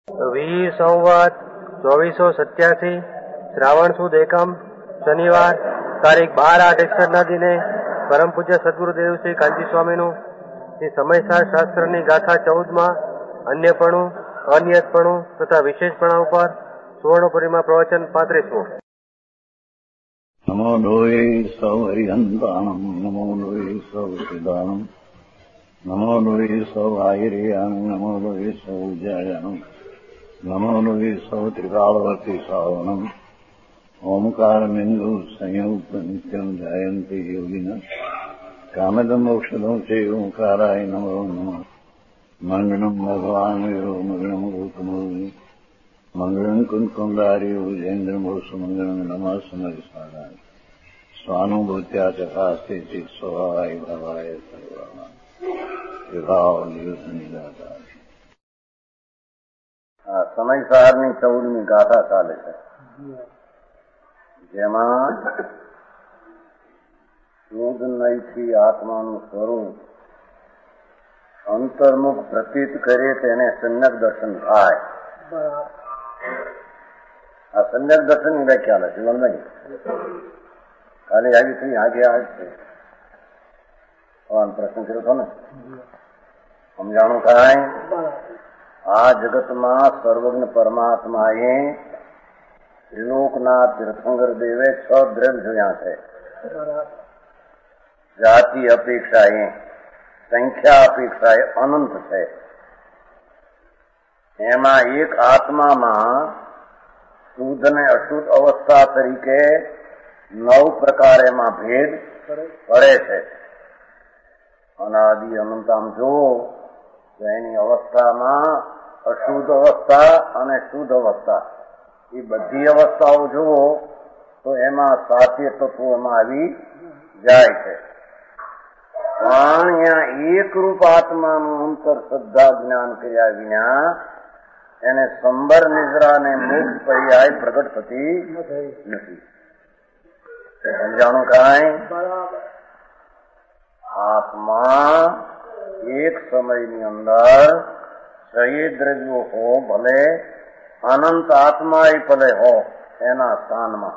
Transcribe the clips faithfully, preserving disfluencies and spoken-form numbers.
વીર સંવત ચોવીસો સત્યાસી શ્રાવણ સુદ એકમ શનિવાર તારીખ બાર આઠ એકસઠ ના દિને પરમ પૂજ્ય સદગુરુદેવ શ્રી કાંચી સ્વામીનું શ્રી સમયસાર શાસ્ત્રની ગાથા ચૌદમાં અન્યપણું અનિયતપણું તથા વિશેષપણા ઉપર સુવર્ણપુરીમાં પ્રવચન પાંત્રીસમું. નમો લોહી સૌ હરિહંતાણમ નમો લોહી સૌ સિદાનમ નમો લોહી સૌ આયર્યાન નમો લોહી સૌ જયાનમ નમો લોહી સૌ ત્રિકાળવતી શ્રાવણમ ઓમકાર બિંદુ સંયુક્ત નિત્યમ જાયંતી યોગિના કામદમ ઔષધમ છે ઓંકારાય નમો નમઃ. મંગળમ ભગવાન વીરો મંગળમ ગૌતમોની મંગળમ કુંકુંદાર્યો જૈન્દ્રમોષ મંગળમ નમઃ સમરિસારાય સ્વાનુભૂત્યા ચકાસ્તે ચિત સ્વભાવાય ભાવાય સર્વમાં વિભાવ નિદાતા. આ સમયસારની ચૌદમી ગાથા ચાલે છે, જેમાં શુદ્ધ નયથી આત્માનું સ્વરૂપ અંતર્મુખ પ્રતીત કરે તેને સમ્યક દર્શન થાય. આ સમ્યક દર્શનની વ્યાખ્યા નથી જીવનમાં ખાલી આવી થઈ આગે આ છે. પ્રશ્ન કર્યો હતો ને, સમજાણું કાંઈ આ જગતમાં સર્વજ્ઞ પરમાત્માએ ત્રિલોકના તીર્થંકર દેવે છ દ્રવ્ય જોયા છે. જાતિ અપેક્ષાએ સંખ્યા અપેક્ષાએ અનંત છે. એમાં એક આત્મામાં શુદ્ધ અને અશુદ્ધ અવસ્થા તરીકે નવ પ્રકાર એમાં ભેદ પડે છે. અનાદિ અનંત આમ જુઓ તો એની અવસ્થામાં અશુદ્ધ અવસ્થા અને શુદ્ધ અવસ્થા એ બધી અવસ્થાઓ જુઓ તો એમાં સાત્ય તત્વો એમાં આવી જાય છે. પણ અહીંયા એકરૂપ આત્માનું અંતર શ્રદ્ધા જ્ઞાન કર્યા વિના એને સંબર નિદ્રા અને મોક્ષ પર્યાય પ્રગટ થતી નથી. સમજાણું કાંઈ? આત્મા એક સમયની અંદર સહી દ્રવ્યો હો, ભલે અનંત આત્મા એ ભલે હો એના સ્થાનમાં,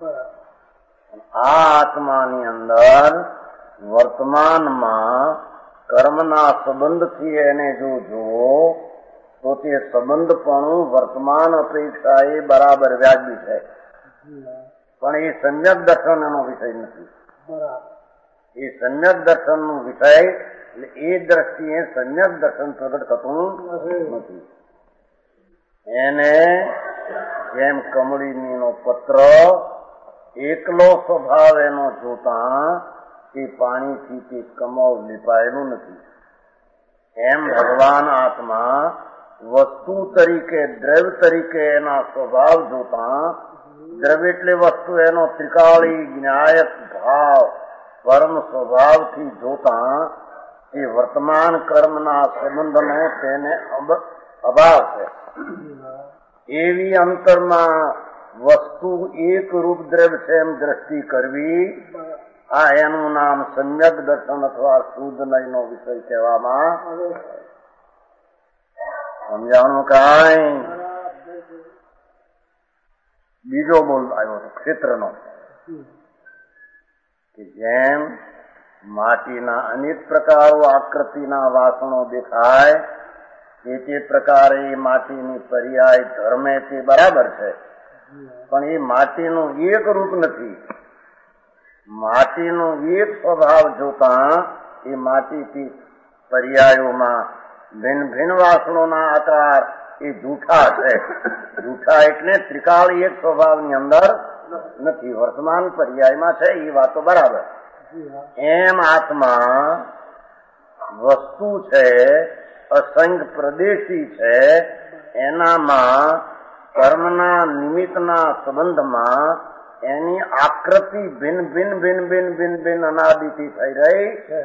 આ આત્માની અંદર વર્તમાનમાં કર્મના સંબંધથી એને જો જુઓ તો તે સંબંધપણું વર્તમાન અપેક્ષા એ બરાબર વ્યાજબી છે, પણ એ સમ્યક દર્શન એનો વિષય નથી. એ સમ્યક દર્શનનો વિષય એટલે એ દ્રષ્ટિએ સમ્યક દર્શન પ્રગટ થતું નથી. એને જેમ કમળીનો પત્ર એકલો સ્વભાવ એનો જોતા તે પાણીથી તે કમળ લીપાયેલું નથી, એમ ભગવાન આત્મા વસ્તુ તરીકે દ્રવ્ય તરીકે એના સ્વભાવ જોતા, દ્રવ્ય એટલે વસ્તુ એનો ત્રિકાળી જ્ઞાયક ભાવ પરમ સ્વભાવથી જોતા એ વર્તમાન કર્મના સંબંધનો તેને અભાવ છે. એવી અંતરમાં વસ્તુ એક રૂપ દ્રવ્ય છે એમ દ્રષ્ટિ કરવી, આ એનું નામ સમ્યક દર્શન અથવા શુદ્ધ નયનો વિષય કહેવામાં. સમજાણું કાંઈ? બીજો બોલ આવ્યો હતો ક્ષેત્રનો, કે જેમ માટીના અનેક પ્રકારો આકૃતિના વાસણો દેખાય તે તે પ્રકારે માટીની પર્યાય ધર્મે તે બરાબર છે, પણ એ માટીનું એક રૂપ નથી. માટીનો એક સ્વભાવ જોતા એ માટીથી પર્યાયોમાં ભિન્ન ભિન્ન વાસણોના આકાર એ જૂઠા છે. જૂઠા એટલે ત્રિકાળી એક સ્વભાવની અંદર નથી, વર્તમાન પર્યાયમાં છે, એ વાતો બરાબર. એમ આત્મા વસ્તુ છે, અસંખ્ય પ્રદેશી છે, એનામાં કર્મના નિમિત્તના સંબંધમાં એની આકૃતિ ભિન્ન ભિન્ન ભિન્ન ભિન્ન ભિન્ન ભિન્ન અનાદિથી થઈ રહી છે.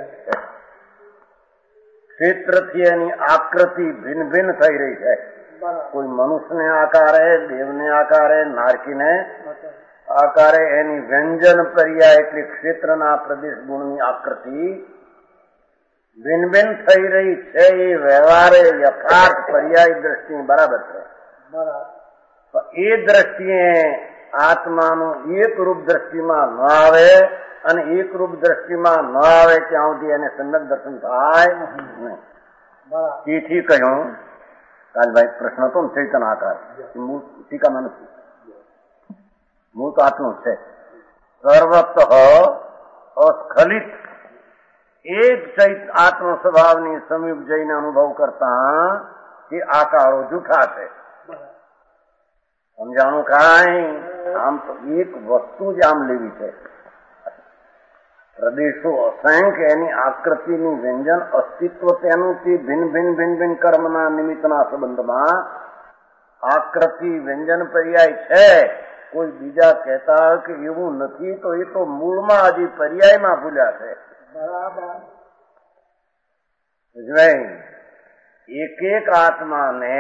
ક્ષેત્રથી એની આકૃતિ ભિન્ન ભિન્ન થઈ રહી છે. કોઈ મનુષ્યને આકારે, દેવને આકારે, નારકીને આકારે એની વ્યંજન પર્યાય એટલે ક્ષેત્રના પ્રદેશ ગુણની આકૃતિ ભિન્ન ભિન્ન થઈ રહી છે એ વ્યવહારે યથાર્થ પર્યાય દ્રષ્ટિ બરાબર છે. એ દ્રષ્ટિએ આત્માનું એક રૂપ દ્રષ્ટિમાં ન આવે અને એક રૂપ દ્રષ્ટિમાં ન આવે ત્યાં સુધી એને સમ્યક દર્શન થાય નહીં. તેથી કહ્યું રાજભાઈ પ્રશ્ન તો ચૈતન આકાર મૂળ ટીકામાં નથી, મૂળ તો આટલું છે. સર્વત અસ્ખલિત એક ચૈત આત્મ સ્વભાવની સમીપ જઈને અનુભવ કરતા એ આકારો જૂઠા છે. સમજાણું કાંઈ? આમ તો એક વસ્તુ જ આમ લેવી છે. પ્રદેશો અસંખ્ય, એની આકૃતિની વ્યંજન અસ્તિત્વ તેનું તે ભિન્ન ભિન્ન ભિન્ન ભિન્ન કર્મના નિમિત્તના સંબંધમાં આકૃતિ વ્યંજન પર્યાય છે. કોઈ બીજા કહેતા કે એવું નથી તો એ તો મૂળમાં હજી પર્યાયમાં ભૂલ્યા છે. એક એક આત્માને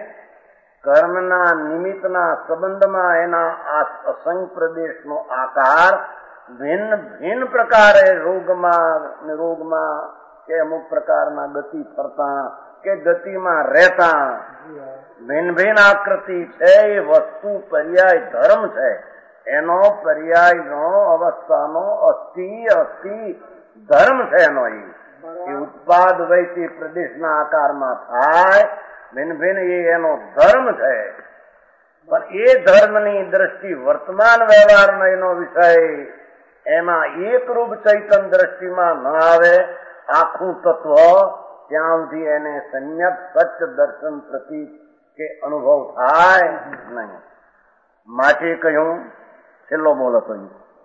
કર્મના નિમિત્તના સંબંધમાં એના અસંખ્ય પ્રદેશનો આકાર ભિન્ન ભિન્ન પ્રકારે રોગમાં રોગમાં કે અમુક પ્રકારના ગતિ ફરતા કે ગતિમાં રહેતા ભિન્ન ભિન્ન આકૃતિ છે. એ વસ્તુ પર્યાય ધર્મ છે. એનો પર્યાયનો અવસ્થાનો અસ્થિ અસ્થિ ધર્મ છે. એનો એ ઉત્પાદ વૈથી પ્રદેશના આકારમાં થાય ભિન્ન ભિન્ન એ એનો ધર્મ છે. પણ એ ધર્મની દ્રષ્ટિ વર્તમાન વ્યવહારનો એનો વિષય એમાં એકરૂપ ચૈતન દ્રષ્ટિમાં ન આવે આખું તત્વ ત્યાં સુધી એને સમ્યક સત્ય દર્શન પ્રતિ કે અનુભવ થાય નહીં. માટે કહ્યું છેલ્લો બોલ હતો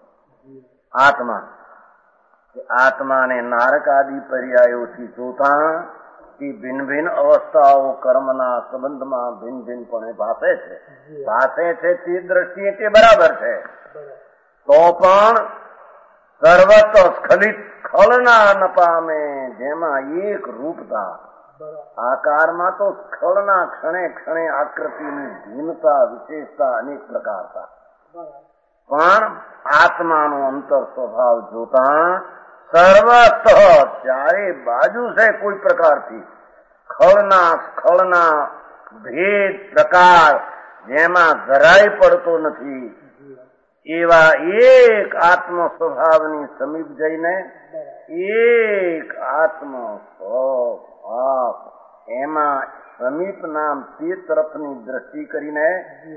આત્મા. આત્માને નારક આદિ પર્યાયોથી જોતા કે ભિન્ન ભિન્ન અવસ્થાઓ કર્મના સંબંધમાં ભિન્ન ભિન્નપણે ભાષે છે ભાષે છે તે દ્રષ્ટિએ તે બરાબર છે. તો પણ સર્વત સ્ખલિત સ્ખલના ન પામે, જેમાં એક રૂપતા આકારમાં તો સ્ખલના ક્ષણે ક્ષણે આકૃતિની ભિન્નતા વિશેષતા અનેક પ્રકારતા, પણ આત્માનો અંતર સ્વભાવ જોતા સર્વત ચારે બાજુ છે કોઈ પ્રકારથી ખળના સ્ખલના ભેદ પ્રકાર જેમાં જરાય પડતો નથી એવા એક આત્મ સ્વભાવની સમીપ જઈને એક આત્મ સ્વભાવ એમાં સમીપ નામ તે તરફની દ્રષ્ટિ કરીને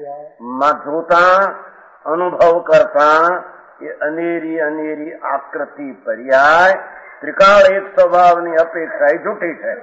જોતા અનુભવ કરતા એ અનેરી અનેરી આકૃતિ પર્યાય ત્રિકાળ એક સ્વભાવની અપેક્ષા એ જૂઠી છે.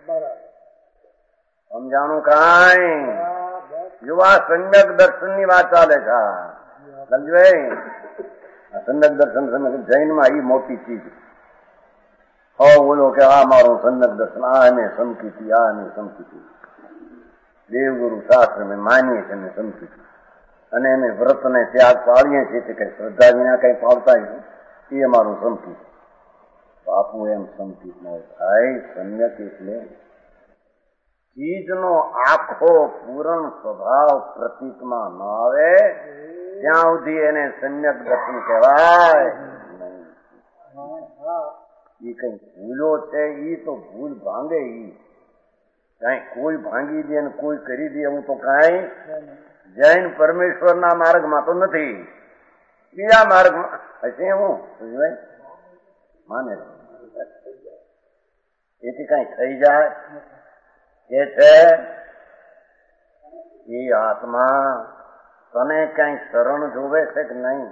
સમજાણું કાંઈ? યુવા સમ્યક દર્શન ની વાત ચાલે છે. સમજવાય? સમ્યક દર્શન જૈનમાં એ મોટી ચીજ. હો બોલો કે આ મારું સમ્યક દર્શન, આ એને સમકીતી, આ એને સમકીતી. દેવગુરુ શાસ્ત્ર મેં માનીએ છીએ ને સમકીતી, અને એને વ્રત ને ત્યાગ પાળીએ છીએ કે શ્રદ્ધા વિના કઈ પાળતા એ અમારું સમકીત. બાપુ એમ સમકીત ન થાય. સમ્યક એટલે ચીજનો આખો પૂર્ણ સ્વભાવ પ્રતીતમાં ન આવે ત્યાં સુધી એને સમ્યક દર્શન કહેવાય નહીં. એ કઈ ભૂલો છે એ તો ભૂલ ભાંગે, ઈ કઈ કોઈ ભાંગી દે ને કોઈ કરી દે એવું તો કઈ જૈન પરમેશ્વરના માર્ગમાં તો નથી, બીજા માર્ગમાં હશે. હું માને એથી કઈ થઈ જાય એ છે એ આત્મા તને કઈ શરણ જોવે છે કે નહીં?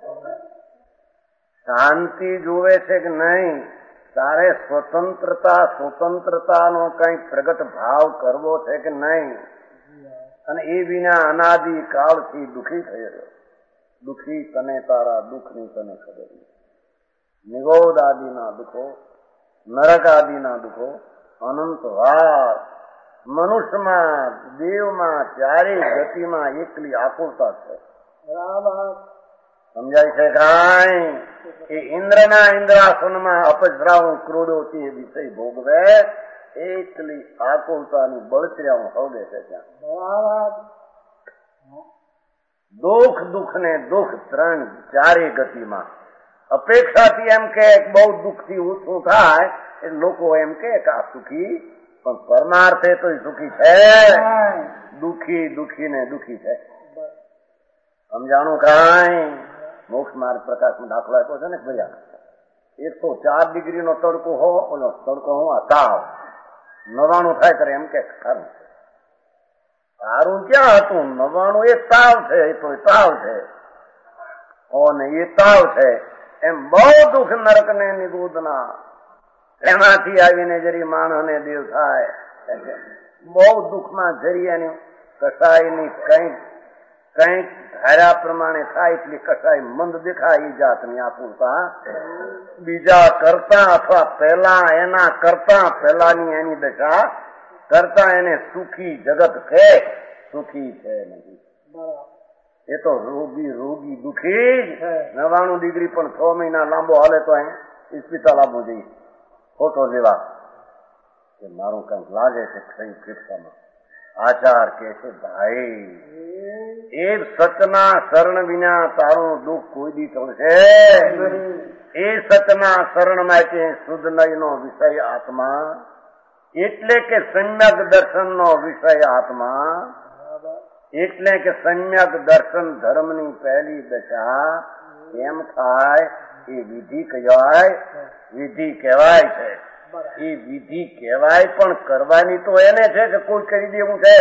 શાંતિ જોવે છે કે નહીં? તારે સ્વતંત્રતા સ્વતંત્રતાનો કઈ પ્રગટ ભાવ કરવો છે કે નહીં? અને એ વિના અનાદિ કાળથી દુઃખી થયેલો, દુઃખી તને તારા દુઃખની તને ખબર નહીં. નિગોદ આદિના દુઃખો, નરક આદિના દુઃખો અનંત વાર મનુષ્યમાં દેવમાં ચારેય ગતિમાં એકલી આકુરતા છે. સમજાય છે કાંઈ? એ ઇન્દ્રના ઇન્દ્રાસનમાં અપજરાઉ ક્રોડો તે વિષય ભોગવે એકલી આકુરતાની બળતર્યા હોગે છે ત્યાં. દુઃખ દુઃખ ને દુઃખ ત્રણ ચારે ગતિમાં અપેક્ષાથી એમ કે બહુ દુઃખથી ઊંચું થાય એ લોકો એમ કે આ સુખી, પણ પરમાર્થે તો સુખી છે. દુઃખી દુઃખી ને દુઃખી છે. સમજાણું કાંઈ? મોક્ષ માર્ગ પ્રકાશનો દાખલો આપ્યો છે ને ભૈયા, એકસો ચાર ડિગ્રી નો તડકો હો, ઓલો તડકો હું આ તાવ નવાણું થાય ત્યારે એમ કે સારું છે. સારું ક્યાં હતું? નવાણું એ તાવ છે, એ તો તાવ છે અને એ તાવ છે. એમ બહુ દુઃખ નરક ને નિગોદના એમાંથી આવીને જરી માણસને દેવ થાય. બહુ દુઃખમાં જરી એની કસાયની કઈક કઈક ધાર્યા પ્રમાણે થાય એટલી કસાય મંદ દેખાય એ જાતની આપૂરતા બીજા કરતા અથવા પહેલા એના કરતા પહેલાની એની દશા કરતા એને સુખી જગત છે, સુખી છે નહીં. એ તો રોગી રોગી દુઃખી. નવાણું ડિગ્રી પણ છ મહિના લાંબો હાલે તો અહીં ઇસ્પિતાલ આપવું જોઈએ ફોટો લેવા કે મારું કંઈક લાગે છે કઈ ફેફસામાં. આચાર કે છે ભાઈ એ સતના શરણ વિના તારું દુઃખ કોઈ દી ટળશે. એ સતના શરણ માટે શુદ્ધ નયનો વિષય આત્મા, એટલે કે સમ્યક દર્શન નો વિષય આત્મા, એટલે કે સમ્યક દર્શન ધર્મની પહેલી દશા કેમ થાય એ વિધિ કહેવાય. વિધિ કહેવાય છે. એ વિધિ કહેવાય પણ કરવાની તો એને છે કે કોઈ કરી દેવું છે.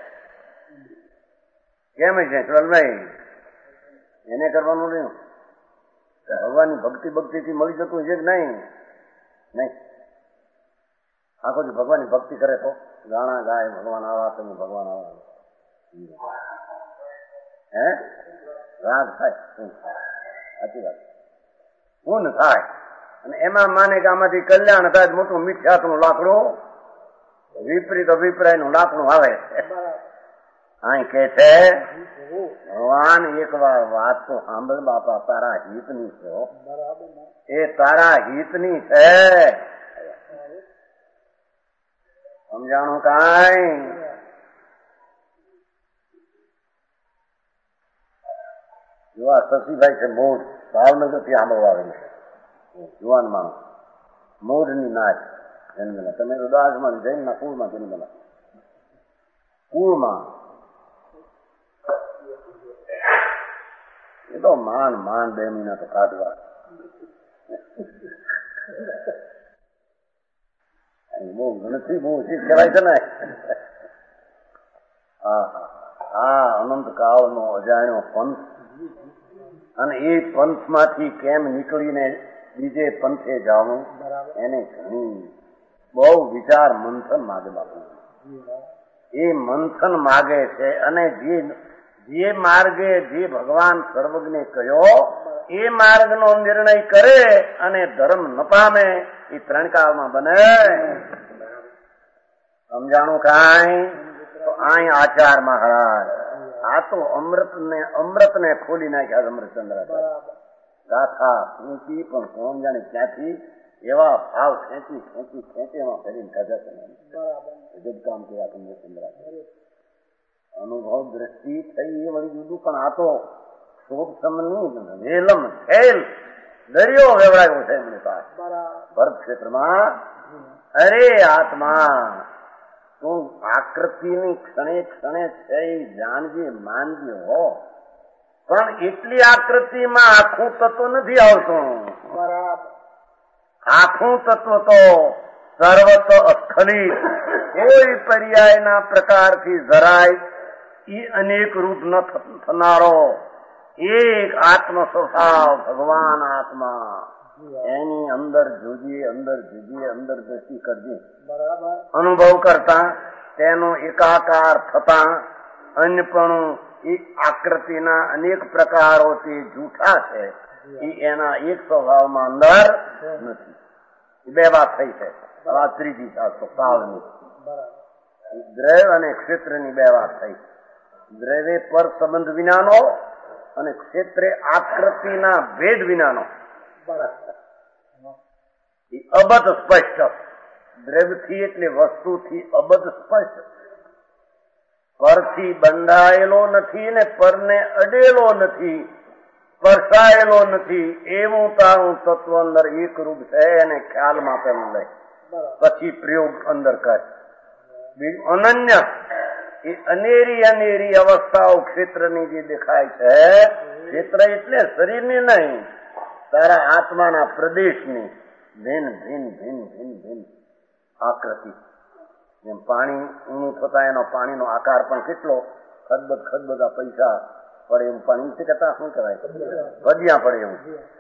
કેમ છે ચલભાઈ? એને કરવાનું નહીં. ભગવાનની ભક્તિ ભક્તિ થી મળી જતું છે કે નહીં? નહીં. આખો જ ભગવાનની ભક્તિ કરે તો ગાણા ગાય ભગવાન આવા તો ભગવાન આવા હે રાગ થાય. સાચી વાત. પૂન થાય અને એમાં માને કે આમાંથી કલ્યાણ થાય મોટું મિથ્યાત્વનું લાકડું, વિપરીત અભિપ્રાય નું લાકડું આવે. અહીં કે છે ભગવાન એક વાર વાત તો સાંભળ બાપા, તારા હિતની છે. એ તારા હિતની છે. સમજાણું કાંઈ? જો આ શશીભાઈ છે મોઢ, ભાવનગર થી આંબો આવેલું જુવાન માણસ, મોઢની નાચ જન્મેલા. તમે તો દાસમાં જૈનના કુળમાં જન્મેલા, કુળમાં. એ તો માન માન બે મહિના તો કાઢવા. બહુ ગણતરી બહુ ઓછી કહેવાય છે ને. હા હા અનંત કાળ નો અજાણ્યો પંથ, અને એ પંથ માંથી કેમ નીકળીને બીજે પંથે જવું એને ઘણી બહુ વિચાર મંથન માગે બાપુ. એ મંથન માગે છે. અને જે જે માર્ગે જે ભગવાન સર્વજ્ઞે કહ્યો એ માર્ગનો નિર્ણય કરે અને ધર્મ ન પામે એ ત્રણ કાળમાં બને. સમજાણું કાંઈ? તો અહીં આચાર મહારાજ આ તો અમૃત ને અમૃત ને ખોલી નાખ્યા. અમૃતચંદ્ર ગાથા ઊંચી પણ કોણ જાણે ક્યાંથી એવા ભાવ ખેંચી ખેંચી ખેંચીમાં ફરીને કાઢ્યા. જબ કામ કર્યા અમૃતચંદ્ર. અનુભવ દ્રષ્ટિ થઈ એ વળી જુદું, પણ આ તો શોભ સમની વેલમ ખેલ દરિયો વેવડાયો છે એમની પાસે ભરત ક્ષેત્રમાં. અરે આત્મા તું આકૃતિની ક્ષણે ક્ષણે છે એ જાણજે માનજે હો, પણ એટલી આકૃતિમાં આખું તત્વ નથી આવતું. આખું તત્વ તો સર્વત અસ્ખલિત, કોઈ પર્યાયના પ્રકારથી જરાય એ અનેક રૂપ ન થનારો એક આત્મ સ્વભાવ ભગવાન આત્મા. એની અંદર જોજે, અંદર જોજે, અંદર દ્રષ્ટિ કરજે. અનુભવ કરતા તેનો એકાકાર થતા અન્યપણું એ આકૃતિના અનેક પ્રકારોથી જૂઠા છે એ એના એક સ્વભાવમાં અંદર નથી. બે વાત થઈ છે. આ ત્રીજી શાસ્ત્રો કાળની દ્રવ્ય અને ક્ષેત્રની બે વાત થઈ. દ્રવ્ય પર સંબંધ વિનાનો અને ક્ષેત્રે આકૃતિના ભેદ વિનાનો. અબધ સ્પષ્ટ. દ્રવ્યથી એટલે વસ્તુથી અબધ સ્પષ્ટ. પરથી બંધાયેલો નથી ને પરને અડેલો નથી, સ્પર્શાયેલો નથી એવું તારું તત્વ અંદર એક રૂપ છે એને ખ્યાલમાં પેલું લે, પછી પ્રયોગ અંદર કર. બીજું અનન્ય એ અનેરી અનેરી અવસ્થાઓ ક્ષેત્રની જે દેખાય છે, ક્ષેત્ર એટલે શરીરની નહીં, તારા આત્માના પ્રદેશની ભિન્ન ભિન્ન ભિન્ન ભિન્ન ભિન્ન આકૃતિ. જેમ પાણી ઊંડું થતા એનો પાણીનો આકાર પણ કેટલો ખદબદ ખદબદા પૈસા પડે એવું પાણી છે, કહેતા શું કહેવાય, ફજિયા પડે એવું,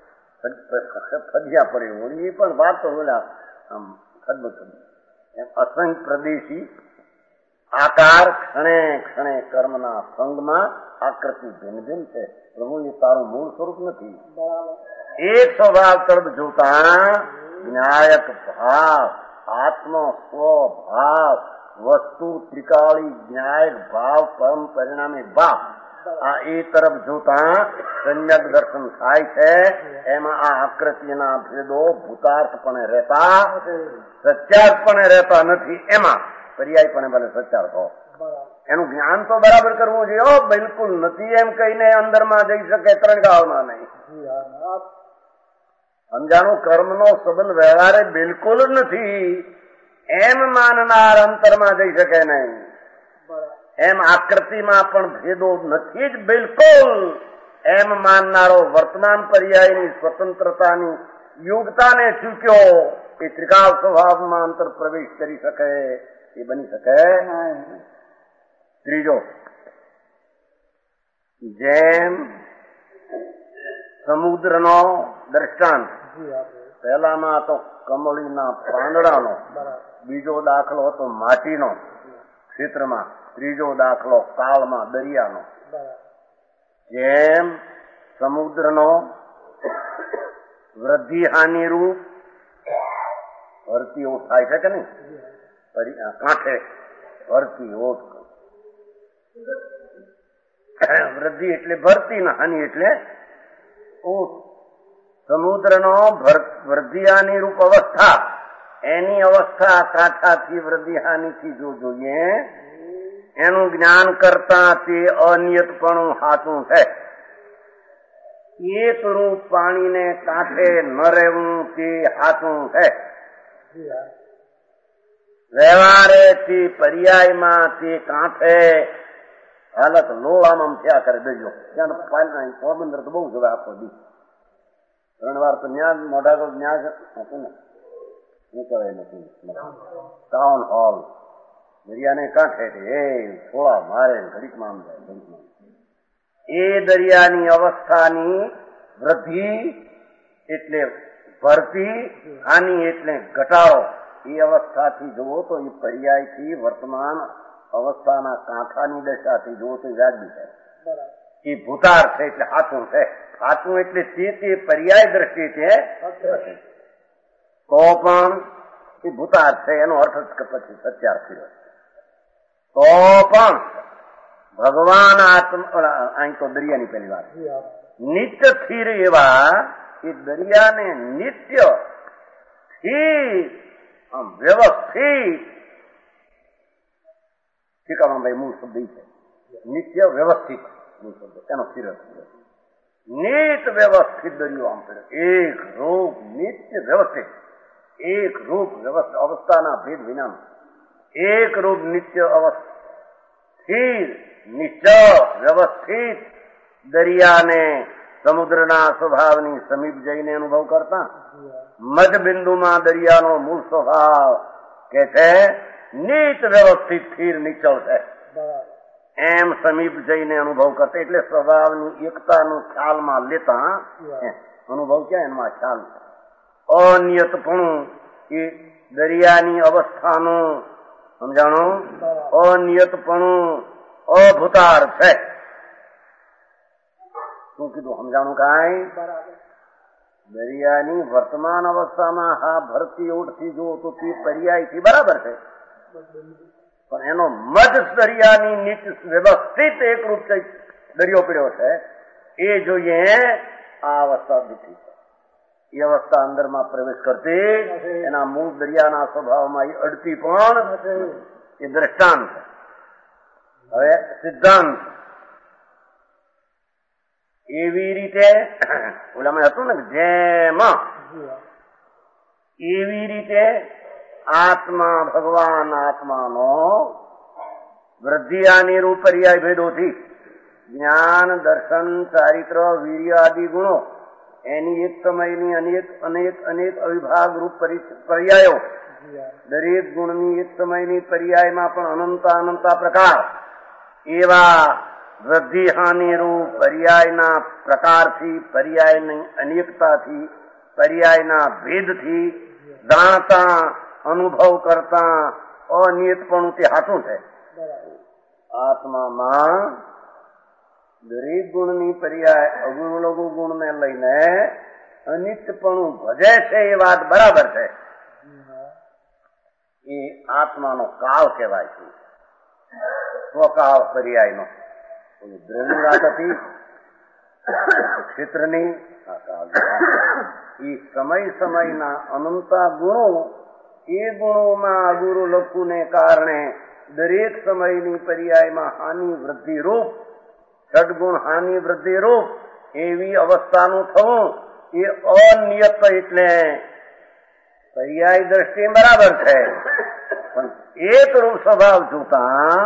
ફજિયા પડે એવું, એ પણ વાત તો બોલા આમ ખદબદ એમ અસંખ્ય પ્રદેશી આકાર ક્ષણે ક્ષણે કર્મના સંગમાં આકૃતિ ભિન્ન ભિન્ન છે. પ્રભુ એ તારું મૂળ સ્વરૂપ નથી. એક સ્વભાવ તરફ જોતા જ્ઞાયક ભાવ, આત્મ સ્વભાવ, વસ્તુ ત્રિકાળી જ્ઞાયક ભાવ, પરમ પરિણામી ભાવ, આ એ તરફ જોતા સમ્યક દર્શન થાય છે. એમાં આ આકૃતિના ભેદો ભૂતાર્થપણે રહેતા, સત્યાર્થપણે રહેતા નથી. એમાં પર્યાયપણે ભલે સત્યાર્થ હો, એનું જ્ઞાન તો બરાબર કરવું જોઈએ. બિલકુલ નથી એમ કહીને અંદરમાં જઈ શકે ત્રણ ગાળમાં નહીં. સમજાણું? કર્મનો સંબંધ વ્યવહારે બિલકુલ જ નથી એમ માનનાર અંતરમાં જઈ શકે નહીં. એમ આકૃતિમાં પણ ભેદો નથી જ બિલકુલ એમ માનનારો વર્તમાન પર્યાયની સ્વતંત્રતાની યોગતાને ચૂક્યો એ ત્રિકાળ સ્વભાવમાં અંતર પ્રવેશ કરી શકે એ બની શકે. ત્રીજો, જેમ સમુદ્રનો દ્રષ્ટાંત, પહેલામાં તો કમળીના પાંદડાનો, બીજો દાખલો હતો માટીનો ક્ષેત્રમાં, ત્રીજો દાખલો કાળમાં દરિયાનો. જેમ સમુદ્રનો વૃદ્ધિ હાનિ રૂપ ભરતી ઓઠ થાય છે કે નહીં, કાંઠે ભરતી ઓઠ, વૃદ્ધિ એટલે ભરતી ને હાનિ એટલે ઓઠ. સમુદ્રનો વૃદ્ધિહાની રૂપ અવસ્થા, એની અવસ્થા કાંઠાથી વૃદ્ધિહાનીથી જો જોઈએ એનું જ્ઞાન કરતા તે અનિયતપણું સાચું છે. એક રૂપ પાણીને કાંઠે ન રહેવું તે સાચું છે. વ્યવહારેથી પર્યાયમાં તે કાંઠે હાલત લોળામાં થયા કરે. દેજો ત્યાં પોરબંદર તો બહુ જોવે આખો દી, ત્રણ વાર તો ન્યા મોઢા તો ન્યા હતું ને, શું કહેવાય નથી, ટાઉન હોલ દરિયાને કાંઠે એ થોડા મારે ઘડીકમાં આમ જાય ઘડીકમાં. એ દરિયાની અવસ્થાની વૃદ્ધિ એટલે ભરતી, હાનિ એટલે ઘટાડો. એ અવસ્થાથી જુઓ તો એ પર્યાયથી વર્તમાન અવસ્થાના કાંઠાની દશાથી જુઓ તો વ્યાજબી છે. એ ભૂતાર છે એટલે સાચું છે. સાચું એટલે તે તે પર્યાય દ્રષ્ટિ છે તો પણ એ ભૂતાર છે, એનો અર્થ જ પછી સત્યાર્થી હોય તો પણ ભગવાન આત્મ અહીં તો દરિયાની પહેલી વાત, નિત્ય સ્થિર એવા એ દરિયાને નિત્ય સ્થિર વ્યવસ્થિત ઠીકામાં ભાઈ મૂળ શબ્દ છે નિત્ય વ્યવસ્થિત મૂળ શબ્દ, એનો સ્થિર નિત વ્યવસ્થિત દરિયો આમ પડે એક રૂપ નિત્ય વ્યવસ્થિત, એક રૂપ વ્યવસ્થિત અવસ્થાના ભેદ વિનાનું એક રૂપ નિત્ય અવસ્થિત નિશ્ચય વ્યવસ્થિત દરિયાને સમુદ્રના સ્વભાવની સમીપ જઈને અનુભવ કરતા મધ બિંદુમાં દરિયાનો મૂળ સ્વભાવ કે છે નિત વ્યવસ્થિત સ્થિર નિશ્ચળ છે. એમ સમીપ જઈને અનુભવ કરતા એટલે સ્વભાવની એકતાનું ખ્યાલમાં લેતા અનુભવ ક્યાં એમાં ખ્યાલ અનિયતપણું એ દરિયાની અવસ્થાનું સમજાણું અનિયતપણું અભૂતાર છે. શું કીધું સમજાણું? કાંઈ દરિયાની વર્તમાન અવસ્થામાં હા ભરતી ઉઠથી જુઓ તો તે પર્યાયથી બરાબર છે, પણ એનો મધ દરિયાની નીચ વ્યવસ્થિત એકરૂપ દરિયો પીડ્યો છે એ જોઈએ આ અવસ્થા દીઠી છે. એ અવસ્થા અંદરમાં પ્રવેશ કરતી એના મૂળ દરિયાના સ્વભાવમાં એ અડતી પણ એ દ્રષ્ટાંત છે. હવે સિદ્ધાંત એવી રીતે ઓલામાં હતું ને જેમ એવી રીતે આત્મા ભગવાન આત્માનો વૃદ્ધિ રૂપ પર્યાય ભેદોથી જ્ઞાન દર્શન ચારિત્ર વીર્ય આદિ ગુણો એની એક સમયની અનેક અનેક અનેક અવિભાગ રૂપ પર્યાયો દરેક ગુણની એક સમયની પર્યાયમાં પણ અનંતા અનંતા પ્રકાર એવા વૃદ્ધિ હાનિ રૂપ પર્યાયના પ્રકારથી પર્યાયની અનેકતાથી પર્યાયના ભેદથી જાણતા અનુભવ કરતા અનિયતપણું તે હાથું છે. આત્મામાં દરેક ગુણની પર્યાય અગુણ લઘુ ગુણને લઈને અનિત્યપણું ભજે છે એ વાત બરાબર છે. એ આત્માનો કાળ કહેવાય છે, સ્વકાળ પર્યાયનો. દ્રવ્ય વાત હતી ક્ષેત્રની એ સમય સમયના અનંતા ગુણો એ ગુણોમાં અગુરુ લખુને કારણે દરેક સમયની પર્યાયમાં હાનિ વૃદ્ધિ રૂપ સદગુણ હાનિ વૃદ્ધિ રૂપ એવી અવસ્થાનું થવું એ અનિયત એટલે પર્યાય દ્રષ્ટિ બરાબર છે, પણ એક રૂપ સ્વભાવ જોતા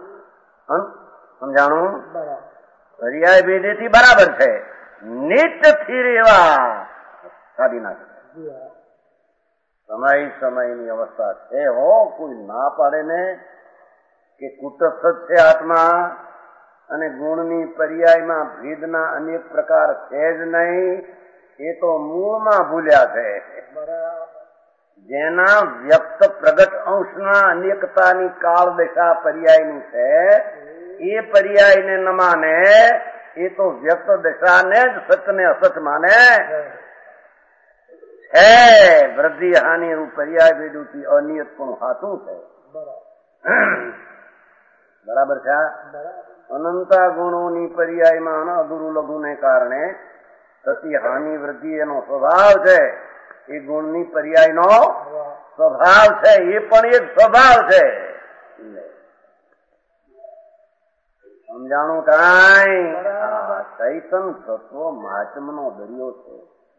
સમજાણું પર્યાય ભેદેથી બરાબર છે. નિત્યથી રેવા સાધી નાખે સમય સમયની અવસ્થા છે. હો કોઈ ના પાડે ને કે કુટસ્થ છે આત્મા અને ગુણની પર્યાયમાં ભેદના અનેક પ્રકાર છે જ નહીં, એ તો મૂળમાં ભૂલ્યા છે. જેના વ્યક્ત પ્રગટ અંશના અનેકતાની કાળ દશા પર્યાયની છે એ પર્યાયને ન માને એ તો વ્યક્ત દશાને જ સત્યને અસત માને છે. વૃદ્ધિ હાનિ રૂપ પર્યાય ભેદુથી અનિયત પણ હાથું છે. બરાબર છે. અનંતા ગુણોની પર્યાયમાં અગુરુ લઘુને કારણે થતી હાનિ વૃદ્ધિ એનો સ્વભાવ છે. એ ગુણની પર્યાયનો સ્વભાવ છે, એ પણ એક સ્વભાવ છે. સમજાણું કાંઈ? ચૈતન તત્વ માચમનો દરિયો છે.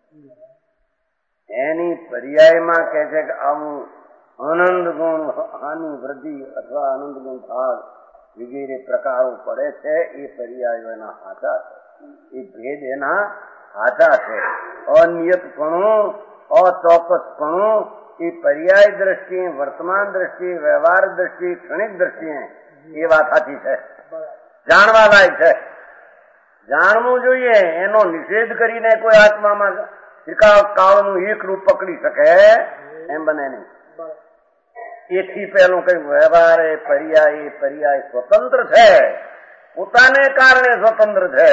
એની પર્યાયમાં કે છે કે આવું આનંદ ગુણ હાનિ વૃદ્ધિ અથવા આનંદ ગુણ ભાગ વગેરે પ્રકારો પડે છે. એ પર્યાયો એના હાથા છે, એ ભેદ એના હાથા છે. અનિયતપણું અચોક્કસપણું એ પર્યાય દ્રષ્ટિએ વર્તમાન દ્રષ્ટિએ વ્યવહાર દ્રષ્ટિએ ક્ષણિક દ્રષ્ટિએ એ વાત સાચી છે, જાણવા લાયક છે, જાણવું જોઈએ. એનો નિષેધ કરીને કોઈ આત્મામાં કાળનું એક રૂપ પકડી શકે એમ બને નહીં. એથી પેલું કઈ વ્યવહાર એ પર્યાય એ પર્યાય સ્વતંત્ર છે, પોતાને કારણે સ્વતંત્ર છે.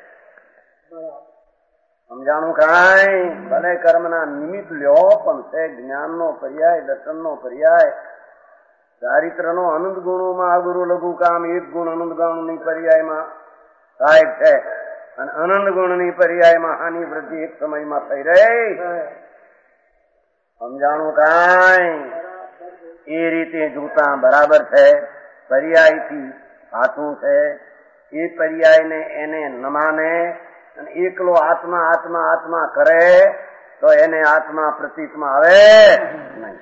સમજાણું કાંઈ? ભલે કર્મના નિમિત્ત લ્યો પણ છે જ્ઞાનનો પર્યાય, દર્શનનો પર્યાય, ચારિત્રનો અનંત ગુણોમાં અગુરુ લઘુ કામ એક ગુણ અનંત ગુણની પર્યાયમાં સહાયક છે અને અનંત ગુણની પર્યાયમાં હાનિ વૃદ્ધિ એક સમયમાં થઈ રહી. સમજાણું કાંઈ? એ રીતે જોતા બરાબર છે. પર્યાયથી હાથું છે. એ પર્યાયને એને ન માને અને એકલો આત્મા આત્મા આત્મા કરે તો એને આત્મા પ્રતીતમાં આવે નહીં.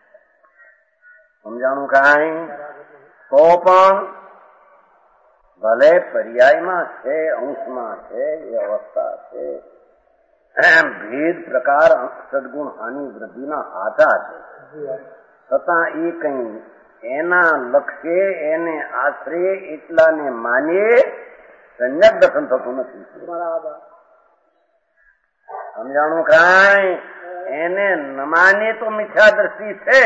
સમજાણું કાંઈ? તો પણ ભલે પર્યાયમાં છે, અંશમાં છે, એ અવસ્થા છે, એમ ભેદ પ્રકાર સદગુણ હાનિ વૃદ્ધિના હાથા છે. છતાં એ કઈ એના લક્ષ્ય એને આશરે એટલાને માનીએ સંજ્ઞક દર્શન થતું નથી. બરાબર. સમજાણું કાંઈ? એને ન માને તો મિથ્યા દ્રષ્ટિ છે.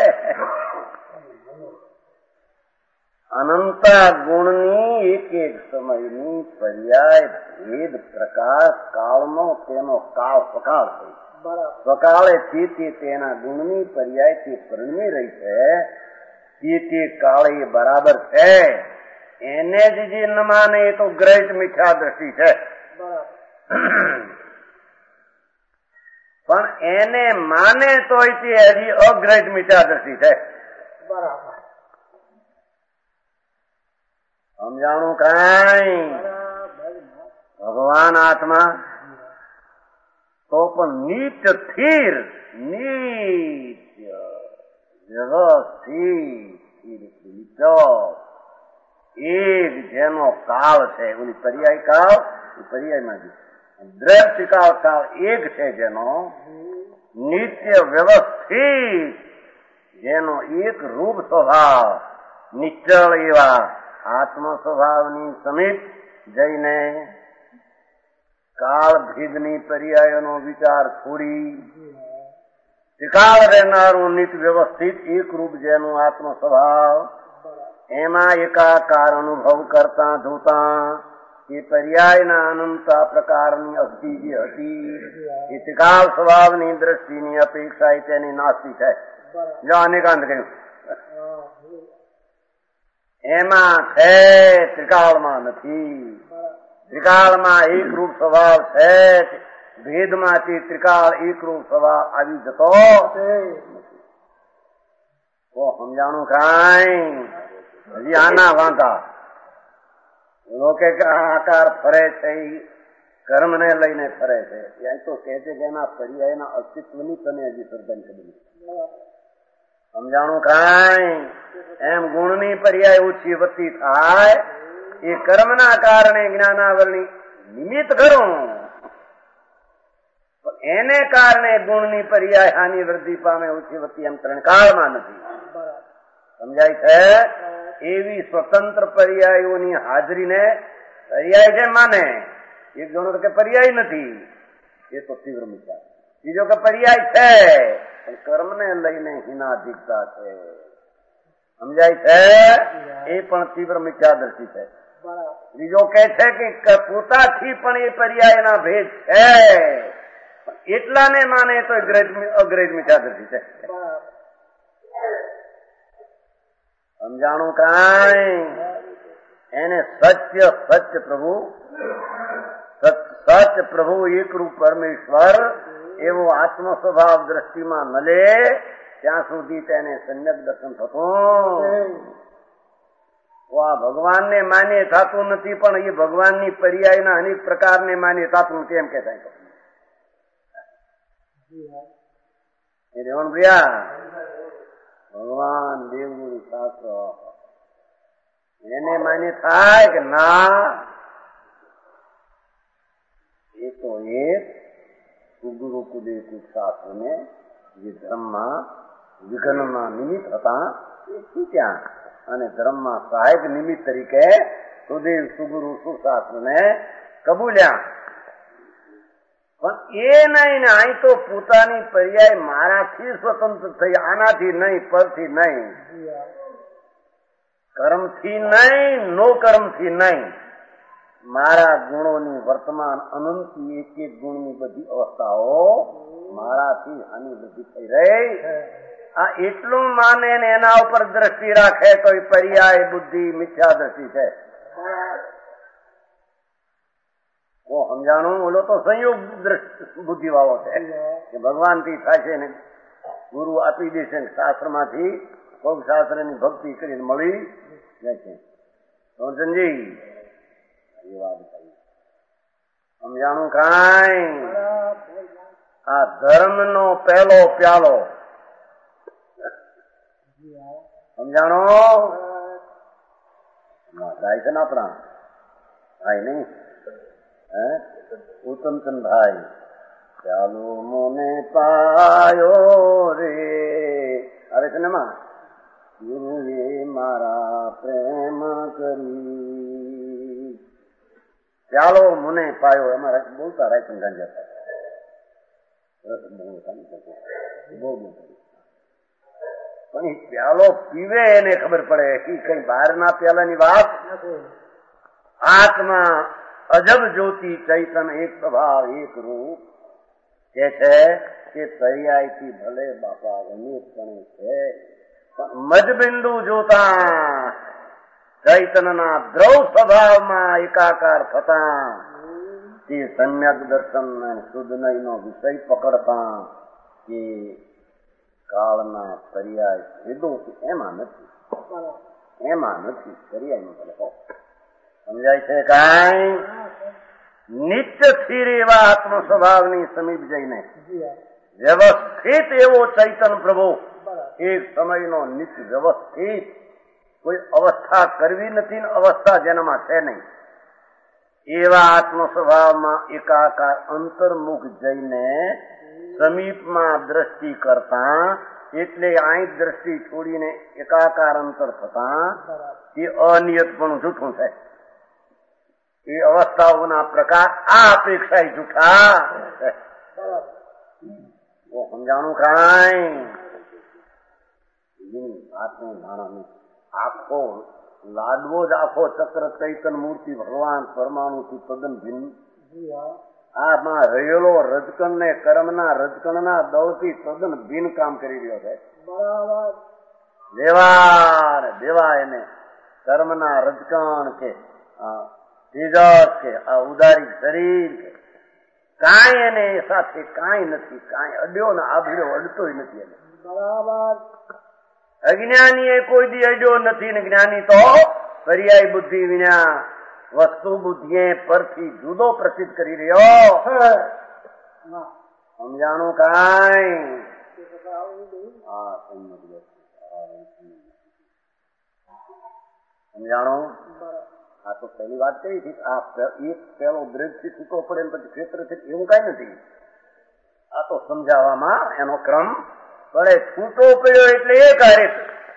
અનંતા ગુણની એક એક સમયની પર્યાય ભેદ પ્રકાશ કાળનો તેનો કાળ સકાળ છે. સકાળે તે તે તેના ગુણની પર્યાય તે પરિણમી રહી છે. તે તે કાળે બરાબર છે. એને જ જે ન માને એ તો ગ્રહિત મિથ્યા દ્રષ્ટિ છે. પણ એને માને તો તે હજી અગ્રહિત મિથ્યા દ્રષ્ટિ છે. બરાબર. સમજાણું કાંઈ? ભગવાન ભગવાન આત્મા તો પણ નિત્ય સ્થિર નિત્ય વ્યવસ્થિત એક જેનો કાળ છે ઓલી પર્યાય કાળ એ પર્યાયમાં દ્રઢ ટીકાવ કાળ એક છે જેનો નિત્ય વ્યવસ્થિત જેનો એક રૂપ સ્વભાવ નિશ્ચળ એવા આત્મ સ્વભાવની સમીપ જઈને કાળ ભેદની પર્યાયોનો વિચાર છોડી ત્રિકાળ રહેનારું નિત્ય વ્યવસ્થિત એક રૂપ જેનું આત્મ સ્વભાવ એમાં એકાકાર અનુભવ કરતા જોતા એ પર્યાયના અનંતા પ્રકારની અસ્થિ જે હતી એ ત્રિકાળ સ્વભાવની દ્રષ્ટિની અપેક્ષા તેની નાસ્તી છે. જો અનેકાંત કહ્યું એમાં છે ત્રિકાળમાં નથી. ત્રિકાળમાં એક રૂપ સ્વભાવ છે, ભેદમાંથી ત્રિકાળ એક રૂપ સ્વભાવ આવી જતો તો સમજાણું કાંઈ હજી આના વાંધા લોકે આકાર ફરે છે કર્મ ને લઈને ફરે છે. ત્યાં તો કહે છે કે એના પર્યાયના અસ્તિત્વની તને હજી શ્રદ્ધા કરી સમજાણું કાંઈ એમ ગુણની પર્યાય ઓછી વતી થાય એ કર્મના કારણે જ્ઞાનાવરણી નિમિત્ત ખરું એને કારણે ગુણની પર્યાય હાનિ વૃદ્ધિ પામે ઓછી વતી એમ ત્રણ કાળમાં નથી. સમજાય છે? એવી સ્વતંત્ર પર્યાયોની હાજરીને પર્યાય છે માને. એક જણો કે પર્યાય નથી એ તો તીવ્ર મિથ્યા. બીજો કે પર્યાય છે કર્મને લઈને હિનાધિકતા છે. સમજાય છે? એ પણ તીવ્ર મિથ્યાદર્શી છે. ત્રીજો કે છે કે પોતાથી પણ એ પર્યાયના ભેદ છે એટલાને માને તો અગ્રેજ મિથ્યાદર્શી છે. સમજાણું કાંઈ એને સત્ય સત્ય પ્રભુ સત્ય પ્રભુ એકરૂપ પરમેશ્વર એવો આત્મ સ્વભાવ દ્રષ્ટિમાં મળે ત્યાં સુધી તેને સમ્યક દર્શન થતું. આ ભગવાનને માન્ય થતું નથી પણ એ ભગવાનની પર્યાયના અનેક પ્રકારને માન્ય થતું કેમ કે થાય એ રેવણ પ્રિયા ભગવાન દેવગુરુ શાસ્ત્ર એને માન્ય થાય કે ના એ તો એક સુગુરુ કુદેશુ શાસ્ત્ર ને જે ધર્મમાં વિઘ્નમાં નિમિત્ત હતા એ છૂટ્યા અને ધર્મમાં સહાયક નિમિત્ત તરીકે સુદેવ સુગુરુ સુશાસ્ત્ર ને કબૂલ્યા. પણ એ નહીં ને અહીં તો પોતાની પર્યાય મારાથી સ્વતંત્ર થઈ આનાથી નહીં પરથી નહીં કર્મથી નહીં નો કર્મથી નહીં મારા ગુણોની વર્તમાન અનંતની એક એક ગુણની બધી અવસ્થાઓ મારાથી આની બધી થઈ રહી. આ એટલું માને ને એના ઉપર દ્રષ્ટિ રાખે તો એ પર્યાય બુદ્ધિ મિથ્યા દ્રષ્ટિ છે. ઓ સમજાણું ઓલો તો સંયોગ બુદ્ધિ વાળો છે કે ભગવાન થી થાય છે ને ગુરુ આપી દેશે શાસ્ત્રમાંથી ભોગ શાસ્ત્રની ભક્તિ કરીને મળી જાય છે. સમજી એ વાત કરી સમજાણું કાંઈ આ ધર્મનો પહેલો પ્યાલો સમજાણો થાય છે ને આપણા થાય નહીં હે ઉત્તમચંદ ભાઈ ચાલો મને પાયો રે આવે છે ને માં ગુરુએ મારા પ્રેમ કરી ચાલો મને પાયો અમારા બોલતા રાય પણ ગાંજા બહુ પણ એ પ્યાલો પીવે એને ખબર પડે કે કઈ બહારના પ્યાલાની વાત આત્મા અજબ જ્યોતિ ચૈતન એક સ્વભાવ એક રૂપ કે છે કે પર્યાયથી ભલે બાપા અનેકપણે છે પણ મજબિંદુ જોતા ચૈતનના દ્રવ સ્વભાવમાં એકાકાર થતા તે સમ્યક દર્શન શુદ્ધનયનો વિષય પકડતા કે કાળના પર્યાય ભેદો એમાં નથી એમાં નથી પર્યાયનો ભલે સમજાય છે કાંઈ નિત્ય સ્થિર એવા આત્મ સ્વભાવની સમીપ જઈને વ્યવસ્થિત એવો ચૈતન પ્રભુ એક સમયનો નિત્ય વ્યવસ્થિત, કોઈ અવસ્થા કરવી નથી ને અવસ્થા જેનામાં છે નહીં, એવા આત્મ સ્વભાવમાં એકાકાર અંતર્મુખ જઈને સમીપમાં દ્રષ્ટિ કરતા, એટલે આંખ દ્રષ્ટિ છોડીને એકાકાર અંતર થતા એ અનિયત પણ જૂઠું છે. એ અવસ્થાઓના પ્રકાર આ અપેક્ષા જૂઠા છે. સમજાણું કાંઈ આત્મ નાણાની આખો લાડવો જ આખો ચક્ર ચૈતન મૂર્તિ ભગવાન પરમાણુ થી તદ્દન ભિન્ન. આમાં રહેલો રજકણ ને કર્મના રજકણના દળથી તદ્દન ભિન્ન કામ કરી રહ્યો છે. દેવા દેવા એને કર્મના રજકણ કે તેજસ કે આ ઉદારી શરીર કે કાંઈ એને સાથે કાંઈ નથી, કાંઈ અડ્યો ને આભડ્યો અડતોય નથી એને. અજ્ઞાની એ કોઈ દી અડ્યો નથી ને જ્ઞાની તો પર્યાય બુદ્ધિ વિના વસ્તુ બુદ્ધિએ પરથી જુદો પ્રસિદ્ધ કરી રહ્યો. સમજાણું કાંઈ? સમજાણું? આ તો પહેલી વાત કરી હતી. આ એક પેલો બ્રેક થી છૂટો પડે ને પછી ક્ષેત્ર છે એવું કઈ નથી. આ તો સમજાવવામાં એનો ક્રમ પડે. છૂટો પડ્યો એટલે એ કાર્ય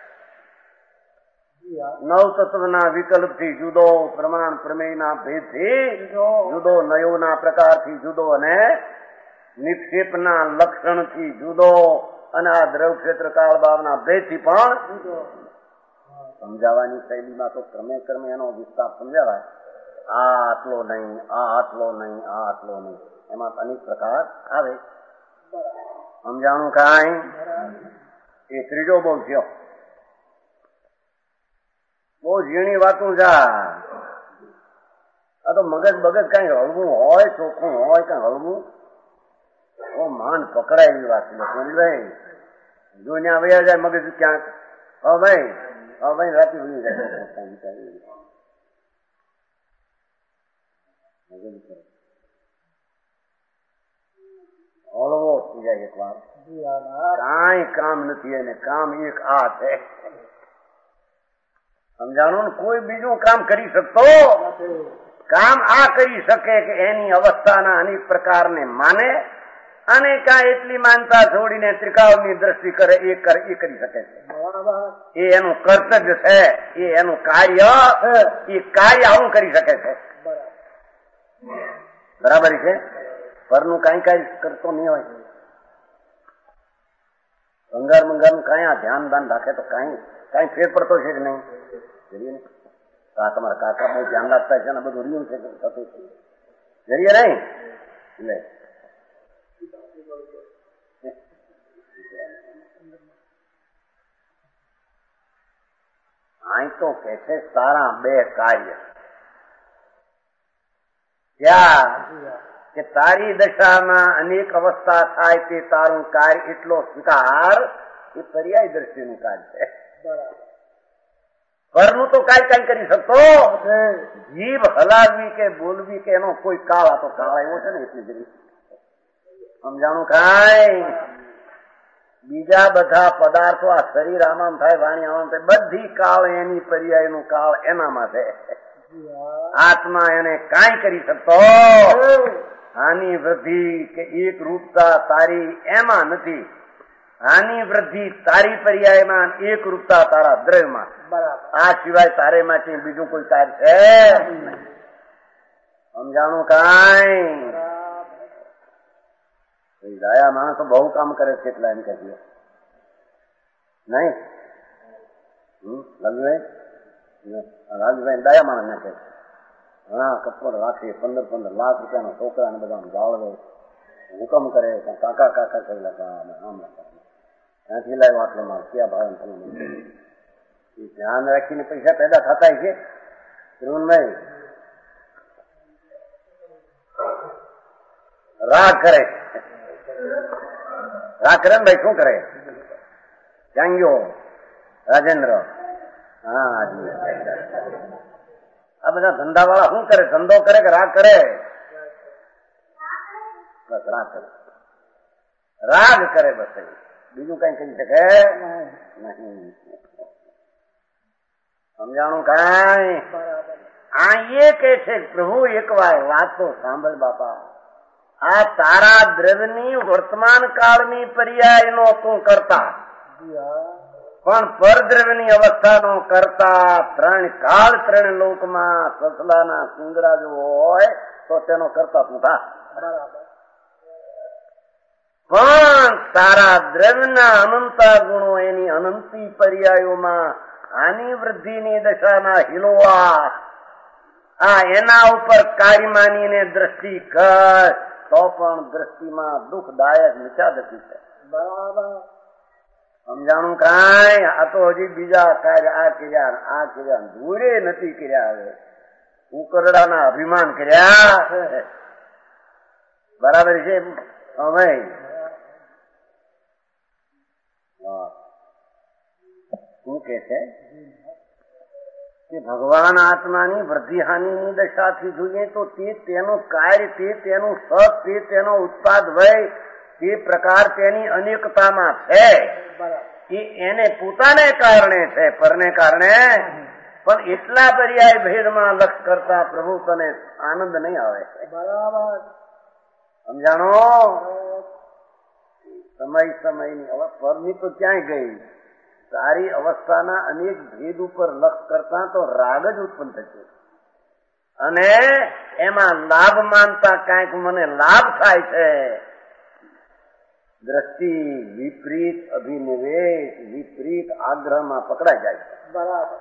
નવ તત્વના વિકલ્પ થી જુદો, પ્રમાણ પ્રમેયના ભેદ થી જુદો, નયોના પ્રકાર થી જુદો અને નિક્ષેપના લક્ષણ થી જુદો અને આ દ્રવ ક્ષેત્ર કાળ ભાવના ભેદ થી પણ સમજાવવાની શૈલીમાં તો ક્રમે ક્રમે એનો વિસ્તાર સમજાવાય. આ આટલો નહીં, આ આટલો નહીં, આ આટલો નહીં, એમાં અનેક પ્રકાર આવે. સમજાણું કાંઈ? એ ત્રીજો બહુ થયો. બહુ ઝીણી વાતું જા. આ તો મગજ બગજ કઈ હળવું હોય, ચોખ્ખું હોય, કઈ હળવું ઓ માન પકડાય એવી વાત છે. ભાઈ જોઈને આવ્યા જાય મગજ ક્યાંક. હા ભાઈ, હા ભાઈ રાતે ભૂલી જાય. હળવો થઈ જાય એક વાર. કાંઈ કામ નથી એને. કામ એક આ છે. સમજાણું ને? કોઈ બીજું કામ કરી શકતો કામ આ કરી શકે કે એની અવસ્થાના અનેક પ્રકારને માને અને કાં એટલી માનતા છોડીને ત્રિકાળની દ્રષ્ટિ કરે એ કરે એ કરી શકે છે. એ એનું કર્તવ્ય છે, એ એનું કાર્ય, એ કાર્ય આવું કરી શકે છે. બરાબર છે. પરનું કઈ કઈ કરતો નહીં હોય. ભંગાર મંગાર નું કઈ આ ધ્યાન દાન રાખે તો કઈ કઈ ફેર પડતો છે કે નહીં? તમારા કાકા બહુ ધ્યાન રાખતા છે ને બધું રહ્યું છે થતું છે. જરીએ નહીં એટલે અહીં તો કે છે તારા બે કાર્ય ત્યાં કે તારી દશામાં અનેક અવસ્થા થાય તે તારું કાર્ય એટલો સ્વીકાર એ પર્યાય દ્રષ્ટિનું કાર્ય છે. પરનું તો કાંઈ કાંઈ કરી શકતો. જીભ હલાવવી કે બોલવી કે એનો કોઈ કાળ આ તો કાળ એવો છે ને એટલી જરી. સમજાણું કાંઈ? બીજા બધા પદાર્થો આ શરીર આમાં થાય, વાણી આમાં થાય, બધી કાળ એની પર્યાયનું કાળ એનામાં છે. આત્મા એને કાંઈ કરી શકતો. હાની વૃદ્ધિ કે એક રૂપતા તારી એમાં નથી. હાની વૃદ્ધિ તારી પર્યાયમાં, એક રૂપતા તારા દ્રવ્યમાં. આ સિવાય તારે માટે બીજું કોઈ કાર્ય છે? સમજાણું કાંઈ? દયા માણસો બહુ કામ કરે છે એટલા એમ કહીએ નહીં. લાલભાઈ લાલભાઈ દયા માણસ ને કહે ઘણા કપડ રાખીએ, પંદર પંદર લાખ રૂપિયાના છોકરાને બધા જાળવે, હુકમ કરે, કાકા કાકા કરી લખા આમ લખા ત્યાંથી લાવ્યો આટલો માલ ક્યાં ભાવે એ ધ્યાન રાખીને પૈસા પેદા થતા છે. ધ્રુવનભાઈ રાગ કરે, રાગ કરે ને ભાઈ શું કરે? ક્યાં ગયો રાજેન્દ્ર? હા આ બધા ધંધા વાળા શું કરે? ધંધો કરે કે રાગ કરે? બસ રાગ કરે, રાગ કરે બસ, બીજું કઈ કહી શકે નહીં. સમજાણું કઈ? આ એ કે છે પ્રભુ એક વાર વાત તો સાંભળ બાપા, આ તારા દ્રવ્યની વર્તમાન કાળની પર્યાય નો તું કરતા, પણ પરદ્રવ્યની અવસ્થાનો કરતા ત્રણ કાળ ત્રણ લોકમાં સસલાના સિંગડા જો હોય તો તેનો કરતા તું થા. પણ તારા દ્રવ્યના અનંતા ગુણો એની અનંતી પર્યાયોમાં આની વૃદ્ધિની દશાના હિલોવા આ એના ઉપર કાયમાનીને દ્રષ્ટિ કર તો પણ દ્રષ્ટિમાં દુઃખદાયક નિચાદતી છે. બરાબર સમજાણું કાંઈ? આ તો હજી બીજા કાર્ય આ કર્યા આ કર્યા દૂરે નથી કર્યા, હવે ઉકરડાના અભિમાન કર્યા. બરાબર છે? હવે શું કે છે કે ભગવાન આત્માની વૃદ્ધિ હાનિની દશાથી જોઈએ તો તે તેનું કાર્ય, તે તેનું સત, તે તેનો ઉત્પાદ વય, તે પ્રકાર તેની અનેકતામાં છે. એ એને પોતાને કારણે છે, પરને કારણે. પણ એટલા પર્યાય ભેદમાં લક્ષ કરતા પ્રભુ તને આનંદ નહીં આવે. બરાબર સમજાણો? સમય સમયની પરની તો ક્યાંય ગઈ, સારી અવસ્થાના અનેક ભેદ ઉપર લક્ષ કરતા તો રાગ જ ઉત્પન્ન થશે, અને એમાં લાભ માનતા કાંઈક મને લાભ થાય છે. દ્રષ્ટિ વિપરીત અભિનિવેશ, વિપરીત આગ્રહમાં પકડાઈ જાય છે. બરાબર.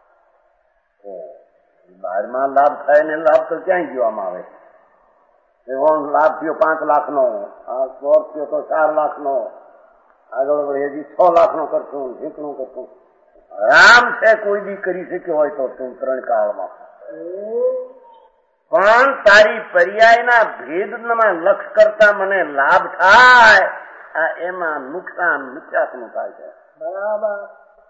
બહારમાં લાભ થાય ને લાભ તો ક્યાંય જોવામાં આવે. એવો લાભ થયો પાંચ લાખ નો, આ સ્વર થયો તો ચાર લાખ નો, આગળ હજી છ લાખ નો કરશું, ઝીકણું કરશું. આરામ છે કોઈ બી કરી શક્યો હોય તો તું ત્રણ કાળમાં. પણ તારી પર્યાયના ભેદમાં લક્ષ કરતા મને લાભ થાય, આ એમાં નુકસાન મિથ્યાત્મક થાય છે. બરાબર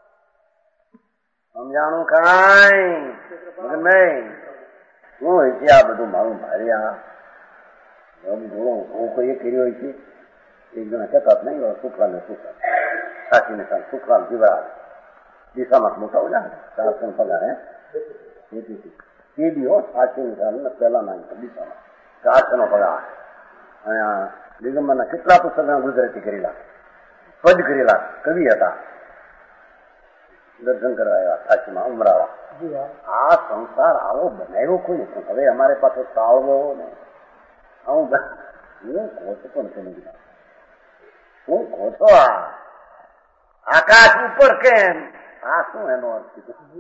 સમજાણું કાંઈ? નહીં શું હોય છે આ બધું મારું ભારે આ હું કોઈ કર્યો હોય છે. એક જણા ચકાત નહીં સુખવાલ ને સુખવાલ સાચીને સાથ સુખવાલ જીવરાજ દિશામાં મોટા ઓલા ચારસો પગાર હે તે બી હો સાચી સાલ પહેલા ના દિશામાં ચારસો નો પગાર. અને દિગંબરના કેટલા પુસ્તક ગુજરાતી કરેલા, પદ કરેલા, કવિ હતા, દર્શન કરવા આવ્યા સાચીમાં ઉમરાવા. આ સંસાર આવો બનાવ્યો કોઈ નથી. હવે અમારે પાસે તાળવો ને આવું હું કોચ પણ સમજી ના હું કોચો આ આકાશ ઉપર કેમ, આ શું એનો અર્થ?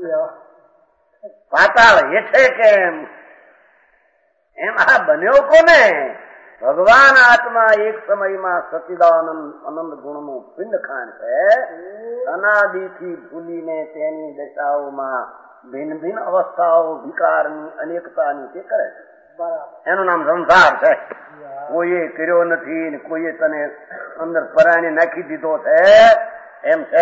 પાતાળ હેઠે કેમ, એમ આ બન્યો કોને? ભગવાન આત્મા એક સમયમાં સચિદાનંદ અનંત ગુણનું પિંડખાન છે. અનાદિથી ભૂલીને તેની દશાઓમાં ભિન્ન ભિન્ન અવસ્થાઓ વિકારની અનેકતાની તે કરે છે. એનું નામ સંસાર છે. કોઈએ કર્યો નથી, કોઈએ તને અંદર પરાણી નાખી દીધો છે એમ છે.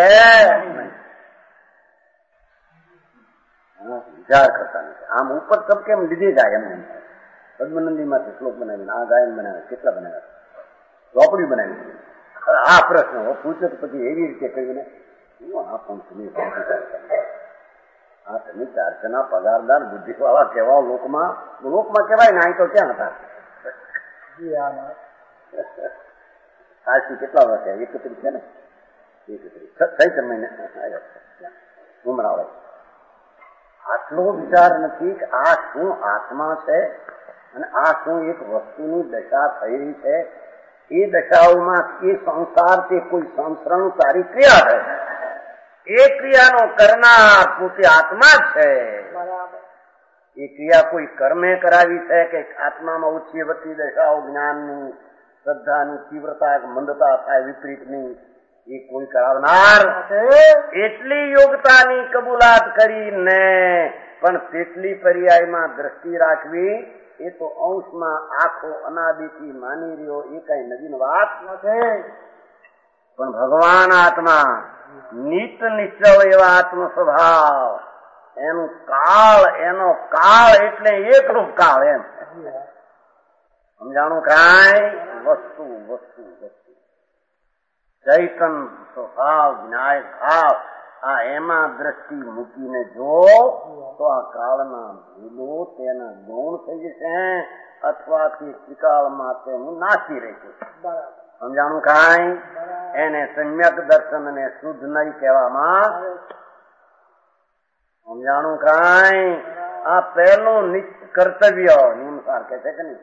વિચાર કરતા નથી. આમ ઉપર તબ કેમ લીધી જાય એમ. પદ્મનંદી માંથી શ્લોક બનાવીને આ ગાયન બનાવે, કેટલા બનાવ્યા, ચોપડી બનાવી. આ પ્રશ્ન પૂછે તો પછી એવી રીતે કહ્યું ને હું આ પણ તમે આ તમે ચારસના પગારદાર બુદ્ધિવાળા કેવા લોકમાં લોકમાં કેવાય ને, અહીં તો ક્યાં હતા? આજથી કેટલા વર્ષ એકત્રીસ છે ને, એકત્રીસ થઈ મહિને ઉમરાવે. આટલો વિચાર નથી કે આ શું આત્મા છે અને આ શું એક વસ્તુની દશા થઈ રહી છે. એ દશાઓમાં એ સંસાર તે કોઈ સંસ્કરણ સારી ક્રિયા છે. એ ક્રિયાનો કરનાર પોતે આત્મા જ છે. એ ક્રિયા કોઈ કર્મે કરાવી છે કે આત્મામાં ઓછી વધતી દશાઓ જ્ઞાનની, શ્રદ્ધાની તીવ્રતા મંદતા થાય વિપરીતની, એ કોઈ કરાવનાર. એટલી યોગ્યતાની કબૂલાત કરીને પણ તેટલી પર્યાયમાં દ્રષ્ટિ રાખવી એ તો અંશમાં આખો અનાદિથી માની રહ્યો, એ કઈ નવીન વાત નથી. પણ ભગવાન આત્મા નિત નિશ્ચય એવા આત્મ સ્વભાવ, એનું કાળ, એનો કાળ એટલે એકરૂપ કાળ એમ. સમજાણું કાંઈ? વસ્તુ વસ્તુ વસ્તુ ચૈતન સ્વભાવ વિનાયક ભાવ આ એમાં દ્રષ્ટિ મૂકીને જો તો આ કાળના ભૂલો તેના ગુણ થઈ જશે અથવા તે ત્રિકાળમાં તેનું નાશી રહેશે. સમજાણું કાંઈ? એને સમ્યક દર્શન ને શુદ્ધ નહીં કહેવામાં. સમજાણું કાંઈ? આ પહેલું નિત્ય કર્તવ્ય નિયમસાર કે છે કે નહીં?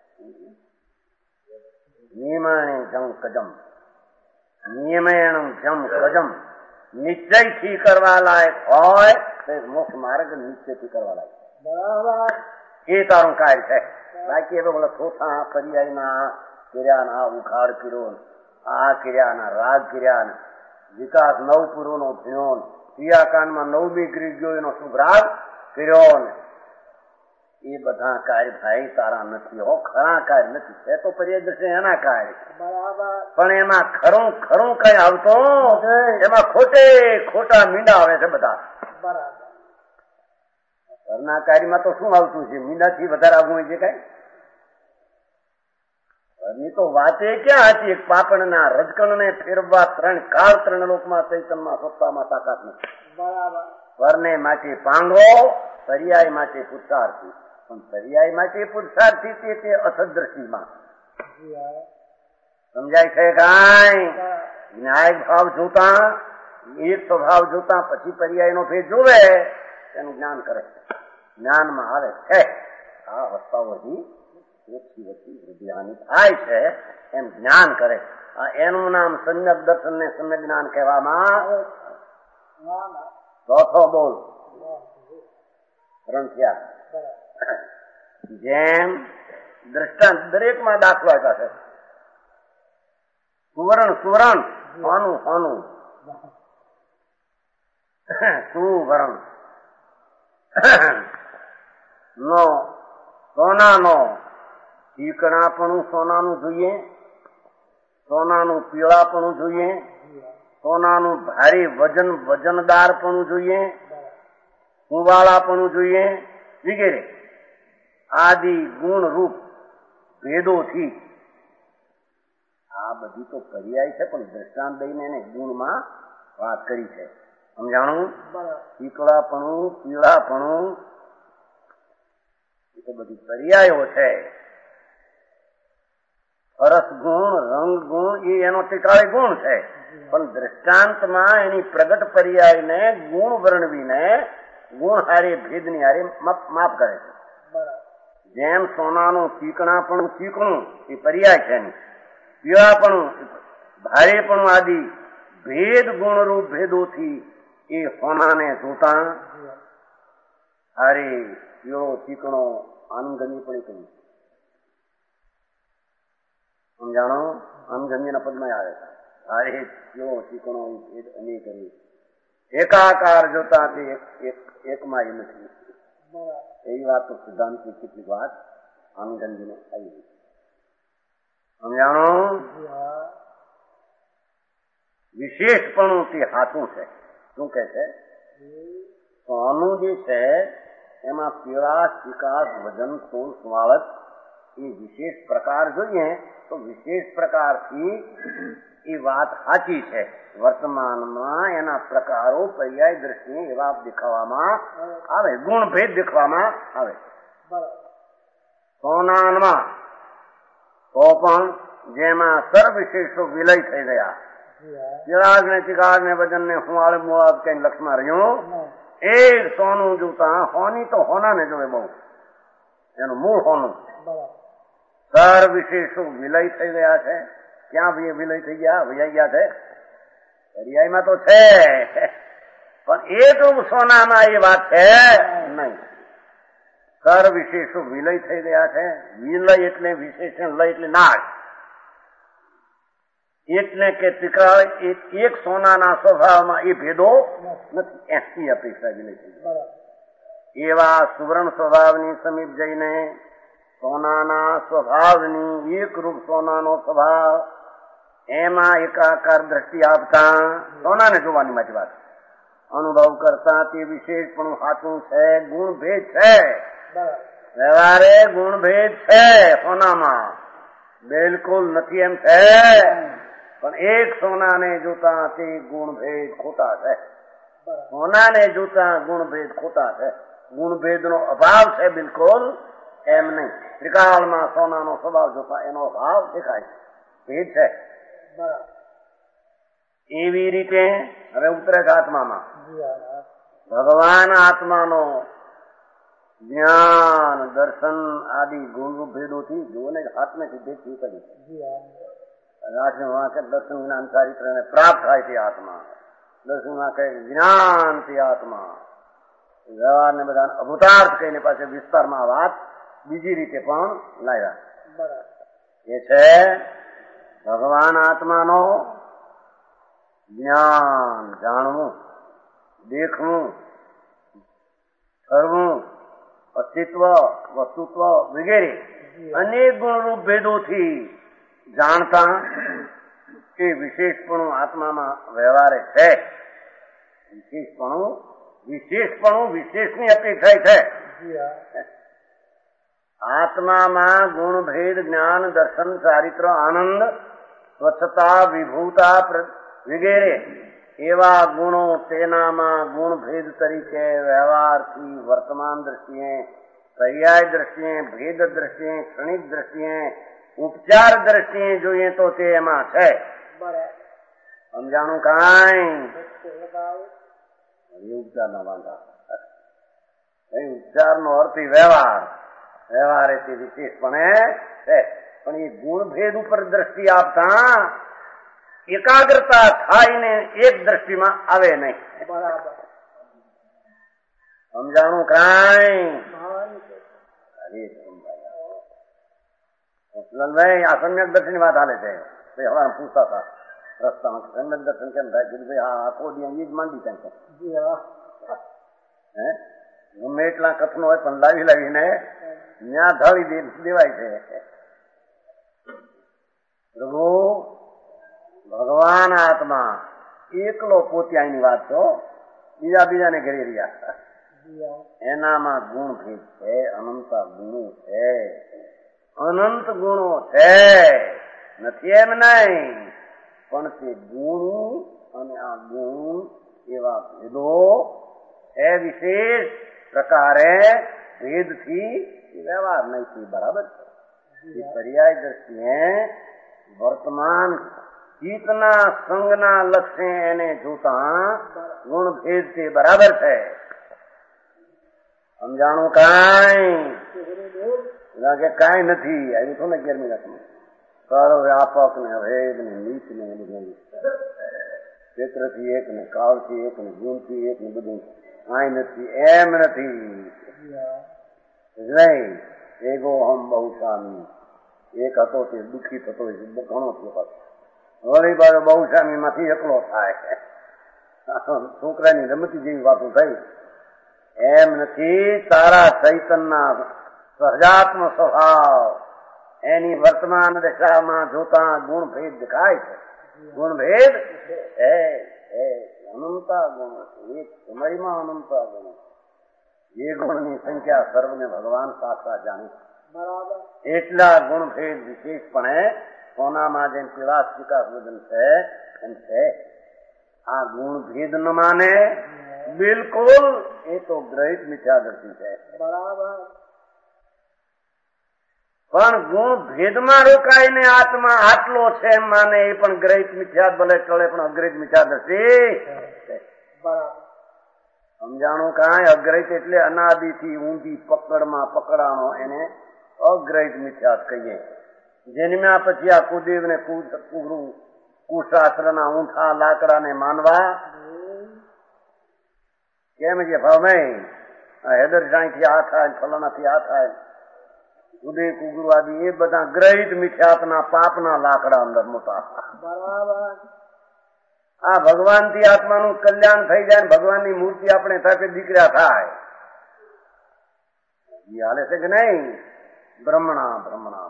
નિયમણે જમ કજમ નિયમેણ જમ કજમ નિશ્ચયથી કરવા લાયક હોય તો મોક્ષ માર્ગ નિશ્ચયથી કરવા લાયક એ તારું કાર્ય છે. બાકી એ બોલે ચોથા પર્યાયના ક્રિયાના ઉખાડ કર્યો, આ ક્રિયાના રાગ ક્રિયા વિકાસ નવ પૂર્વ નો થયો, ક્રિયાકાંડમાં નવમી ક્રિય ગયો એનો શુભ રાગ કર્યો ને એ બધા કાર્ય ભાઈ તારા નથી હો, ખરા કાર્ય નથી. છે તો પર્યદર્શન એના કાર્ય પણ એમાં ખરું ખરું કઈ આવતો એમાં ખોટે ખોટા મીંડા આવે છે બધા. ઘરના કાર્યમાં તો શું આવતું છે? મીંડાથી વધારે આવવું હોય છે કઈ? ઘરની તો વાતે ક્યાં હતી? એક પાપણના રજકણ ને ફેરવવા ત્રણ કાળ ત્રણ લોકમાં ચૈતનમાં સત્તામાં તાકાત નથી. ઘરને માટે પાંગો, પર્યાય માટે પુરુષાર્થી. પણ પર્યાય માટે પુરુષાર્થી તે તે અસદ્રષ્ટિમાં સમજાય છે કાંઈ? ન્યાય ભાવ જોતા એક સ્વભાવ જોતા પછી પર્યાય નો ભેદ જોવે એનું જ્ઞાન કરે. જ્ઞાનમાં આવે છે આ અવસ્થાઓ હજી ઓછી ઓછી વૃદ્ધિહાની થાય છે એમ જ્ઞાન કરે. એનું નામ સમ્યક દર્શન ને સમ્યક જ્ઞાન કહેવામાં. ચોથો બોલ ત્રણ થયા. જેમ દ્રષ્ટાંત દરેકમાં દાખલો આપ્યા છે. સુવર્ણ સુવર્ણ સોનું સોનું સુવર્ણ નો સોનાનો ચીકણાપણું સોનાનું જોઈએ, સોનાનું પીળાપણું જોઈએ, સોનાનું ભારે વજન વજનદારપણું જોઈએ, કુંવાળાપણું જોઈએ વગેરે આદિ ગુણ રૂપ ભેદોથી આ બધી તો પર્યાય છે પણ દ્રષ્ટાંત દઈને એને ગુણમાં વાત કરી છે. સમજાણું? ચીકણાપણું પીળાપણું એ તો બધી પર્યાયો છે. રસ ગુણ રંગ ગુણ એ એનો ટીકાળે ગુણ છે પણ દ્રષ્ટાંતમાં એની પ્રગટ પર્યાયને ગુણ વર્ણવીને ગુણ હારે ભેદની હારે માપ કરે છે. જેમ સોનાનું ચીકણાપણું ચીકણું એ પર્યાય છે એની, પીળાપણું ભારેપણું આદિ ભેદ ગુણરૂપ ભેદોથી એ સોનાને જોતા હારે પીળો ચીકણો આનંદગમી પણ કહ્યું. સમજાણો? આનંદગમીના પદમાં આવે છે હારે પીળો ચીકણો ભેદ અનેક કરી એકાકાર જોતા તે એકમાં એ નથી. એવી વાત તો સિદ્ધાંતની કેટલીક વાત આનંદગમીને આવી. સમજાણો? વિશેષપણું તે હાથું છે. શું કે છે? સોનું જે છે એમાં પીળાશ વિકાસ વજન સ્થૂળ સ્વાળત એ વિશેષ પ્રકાર જોઈએ તો વિશેષ પ્રકારથી એ વાત સાચી છે. વર્તમાનમાં એના પ્રકારો પર્યાય દ્રષ્ટિએ એવા દેખાવામાં આવે, ગુણ ભેદ દેખવામાં આવે. સોનામાં તો પણ જેમાં સર્વવિશેષો વિલય થઈ ગયા, ચિરાગ ને ચિકાગ ને વજન ને હુંવાળે મુવાબ કઈ લક્ષમાં રહ્યું એ સોનું જોતા હોની તો હોના ને જોવે બહુ એનું મૂળ હોનું. સર્વવિશેષો વિલય થઈ ગયા છે. ક્યાં વિલય થઈ ગયા? વૈયા ગયા છે પર્યાયમાં તો છે પણ એ તો સોનામાં એ વાત છે નહીં. સર વિશેષો વિલય થઈ ગયા છે. વિલય એટલે વિશેષણ, લય એટલે નાશ. એટલે કે ટીકા એક સોનાના સ્વભાવમાં એ ભેદો નથી. એની અપેક્ષા વિલય થઈ ગયા. એવા સુવર્ણ સ્વભાવની સમીપ જઈને સોનાના સ્વભાવની એક રૂપ સોનાનો સ્વભાવ એમાં એકાકાર દ્રષ્ટિ આપતા સોનાને જોવાની માટે વાત અનુભવ કરતા તે વિશેષ પણ સાચું છે, ગુણ ભેદ છે વ્યવહારે ગુણ ભેદ છે સોનામાં, બિલકુલ નથી એમ છે, પણ એક સોનાને જોતા તે ગુણ ભેદ ખોટા છે. સોનાને જોતા ગુણ ભેદ ખોટા છે. ગુણ ભેદ નો અભાવ છે બિલકુલ એમ નહીં. ત્રિકાળમાં સોનાનો સ્વભાવ જોતા એનો અભાવ દેખાય છે, ભેદ છે. એવી રીતે હવે ઉતરે છે આત્મામાં. ભગવાન આત્માનો જ્ઞાન દર્શન આદિ ગુણ ભેદોથી જોને હાથને ભેદ થઈ કરી દર્શન જ્ઞાન ચારિત્ર પ્રાપ્ત થાય તે આત્મા. દર્શનમાં કઈ જ્ઞાન તે આત્મા. વ્યવહાર ને બધા અભૂતાર્થ કહીને પાછળ વિસ્તારમાં વાત બીજી રીતે પણ લાવ્યા. એ છે ભગવાન આત્માનો જ્ઞાન, જાણવું, દેખવું, કરવું, અસ્તિત્વ, વસ્તુત્વ વગેરે અનેક ગુણરૂપ ભેદોથી જાણતા કે વિશેષપણું આત્મામાં વ્યવહારે છે. વિશેષપણું વિશેષપણું વિશેષની અપેક્ષા છે. આત્મામાં ગુણ ભેદ જ્ઞાન દર્શન ચારિત્ર આનંદ સ્વચ્છતા વિભૂતા વગેરે એવા ગુણો તેનામાં ગુણ ભેદ તરીકે વ્યવહારથી વર્તમાન દ્રષ્ટિએ, પર્યાય દ્રષ્ટિએ, ભેદ દ્રષ્ટિએ, ક્ષણિક દ્રષ્ટિએ, ઉપચાર દ્રષ્ટિએ જોઈએ તો તે એમાં છે. સમજાણું કાંઈ? ઉપચાર ના વાંધા. ઉપચાર નો અર્થ વ્યવહાર, વ્યવહાર એ તે વિશેષપણે છે. પણ એ ગુણ ભેદ ઉપર દ્રષ્ટિ આપતા એકાગ્રતા થાયને એક દ્રષ્ટિમાં આવે નહીં. સમજાણું કાંઈ? ભાઈ આ સમ્યક દર્શન વાત હાલે છે. હવા પૂછતા હતા રસ્તામાં સમ્યક દર્શન કેમ થાય? કીધું ભાઈ હા આખો દી એ જ માંડી થાય. હે ગમે એટલા કથનો હોય પણ લાવી લાવીને ત્યાં ઢાળી દેવાય છે. પ્રભુ ભગવાન આત્મા એકલો પોત્યાની વાત છો, બીજા બીજાને ઘેરી રહ્યા. એનામાં ગુણ ભેદ છે, અનંતા ગુણો છે, અનંત ગુણો છે, નથી એમ નહીં. પણ તે ગુણ અને આ ગુણ એવા ભેદો છે વિશેષ પ્રકારે ભેદથી વ્યવહાર નહીં બરાબર છે. પર્યાય દ્રષ્ટિએ વર્તમાન ચિત્તના સંગના લક્ષ્ય એને જોતા ગુણ ભેદ તે બરાબર છે. સમજાણું કાંઈ? કે કાંઈ નથી આવ્યું છો ને અગિયારમી રકમ કર વ્યાપક ને ભેદ ને નીચ ને બધું ક્ષેત્રથી એક ને કાળથી એક ને ગુણથી એક ને બધું કાંઈ નથી એમ નથી. નહીં એગો હમ બહુ સ્વામી એક હતો તે દુઃખી થતો ઘણો થયો. વળી બાજુ બહુ સ્વામી માંથી એકલો થાય. છોકરાની રમતી જેવી વાતો થઈ એમ નથી. તારા ચૈતનના સહજાત્મ સ્વભાવ એની વર્તમાન દશામાં જોતા ગુણ ભેદ દેખાય છે. ગુણ ભેદ અનંતા ગુણ એક સમયમાં અનંતા ગુણ. એ ગુણની સંખ્યા સર્વને ભગવાન સાક્ષાત જાણે એટલા ગુણ ભેદ વિશેષપણે સોનામાં જેમ પીળાશ વિકાસ વજન છે એમ છે. આ ગુણ ભેદ ન માને બિલકુલ એ તો ગ્રહિત મિથ્યાદર્શી છે. બરાબર. પણ ગુણ ભેદમાં રોકાઈને આત્મા આટલો છે એમ માને એ પણ ગ્રહિત મિથ્યા ભલે ટળે પણ અગ્રહિત મિથ્યાદર્શી. બરાબર. સમજાણું કાંઈ? અગ્રહિત એટલે અનાદિથી ઊંધી પકડમાં પકડાણો એને અગ્રહિત મિથ્યાત કહીએ. જન્મ્યા પછી આ કુદેવ ને કુગરું કુશાસ્ત્રના ઊંઠા લાકડાને માનવા કેમ છે ભાવભાઈ? હેદરશાહીથી આ થાય, ફલાણાથી આ થાય, ઉદય કુગુરવાદી એ બધા ગ્રહિત મિથ્યાતના પાપના લાકડા અંદર મોટા. બરાબર. આ ભગવાનથી આત્માનું કલ્યાણ થઈ જાય, ભગવાનની મૂર્તિ આપણે સાથે દીકરા થાય એ હાલે છે કે નહીં? બ્રહ્મણા બ્રહ્મણા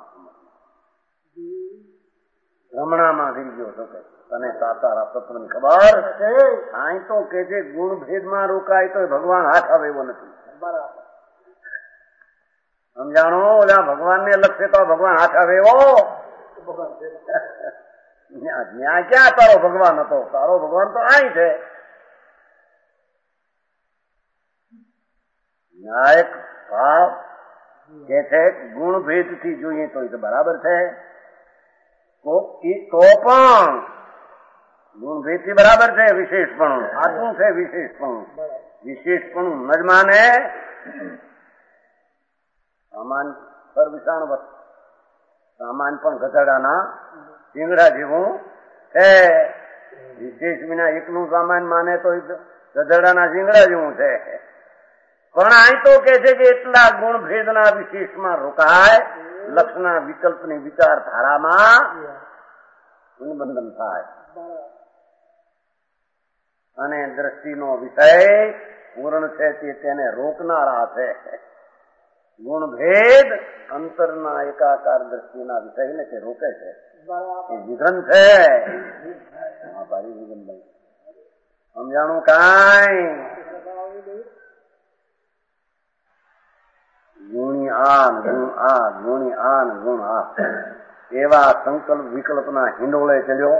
બ્રહ્મણામાં થઈ ગયો છો કે તને તારા તત્વની ખબર છે. અહીં તો કે છે ગુણ ભેદમાં રોકાય તો ભગવાન હાથ આવે એવો નથી. બરાબર. સમજાણો? ઓલા ભગવાન ને લક્ષે તો ભગવાન હાથ આવે એવો ન્યાય ક્યાં તારો ભગવાન હતો? તારો ભગવાન તો અહીં છે. ન્યાયક ભાવ કે છે ગુણ ભેદ થી જોઈએ તો એ તો બરાબર છે. તો પણ ગુણ ભેદ થી બરાબર છે. વિશેષપણું આ શું છે? વિશેષપણું વિશેષપણું ન જ માને. સામાન પર વિષાણ સામાન પણ ગધેડાના શિંગડા જેવું છે. વિશેષ વિના એકનું સામાન માને તો ગધેડાના શિંગડા જેવું છે. પણ અહીં તો કે છે કે એટલા ગુણ ભેદના વિશેષમાં રોકાય, લક્ષના વિકલ્પની વિચારધારામાં બંધન થાય અને દ્રષ્ટિનો વિષય પૂર્ણ છે તે તેને રોકનારા છે. ગુણ ભેદ અંતરના એકાકાર દ્રષ્ટિના વિષયને તે રોકે છે. એ વિઘન છે. ભારી વિઘન ભાઈ સમજાણું કાંઈ? ગુણી આ ગુણ આ ગુણી આ ગુણ આ એવા સંકલ્પ વિકલ્પના હિંડોળે ચડ્યો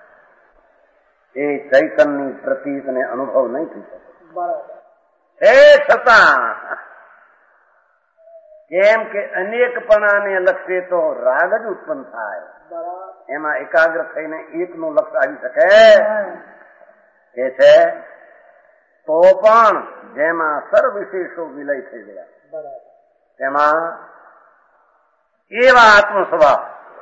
એ ચૈતનની પ્રતીત ને અનુભવ નહીં થઈ શકે. એ છતાં કેમ કે અનેકપણાને લક્ષે તો રાગ જ ઉત્પન્ન થાય. એમાં એકાગ્ર થઈને એકનું લક્ષ આવી શકે એ છે. તો પણ જેમાં સર્વવિશેષો વિલય થઈ ગયા તેમાં એવા આત્મ સ્વભાવ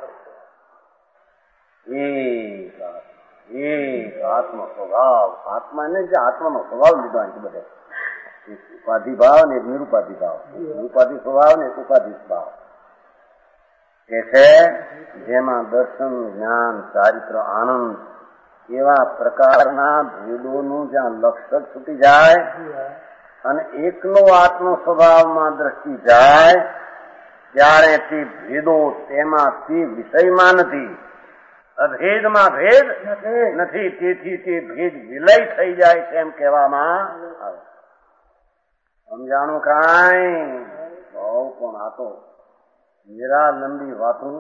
એક એક આત્મ સ્વભાવ આત્માને જે આત્માનો સ્વભાવ લીધો અહીં બધે ઉપાધિ ભાવ ને નિરુપાધિ ભાવ, નિરુપાધિ સ્વભાવ ને ઉપાધિ સ્વભાવ એ છે. જેમાં દર્શન જ્ઞાન ચારિત્ર આનંદ એવા પ્રકારના ભેદોનું જ્યાં લક્ષ્ય છૂટી જાય અને એકલો આત્મ સ્વભાવમાં દ્રષ્ટિ જાય ત્યારે તે ભેદો તેમાં તે વિષયમાં નથી, અભેદમાં ભેદ નથી. તેથી તે ભેદ વિલય થઈ જાય તેમ કહેવામાં આવે. સમજાણું કાંઈ? બહુ પણ આ તો નિરાલંબી વાતું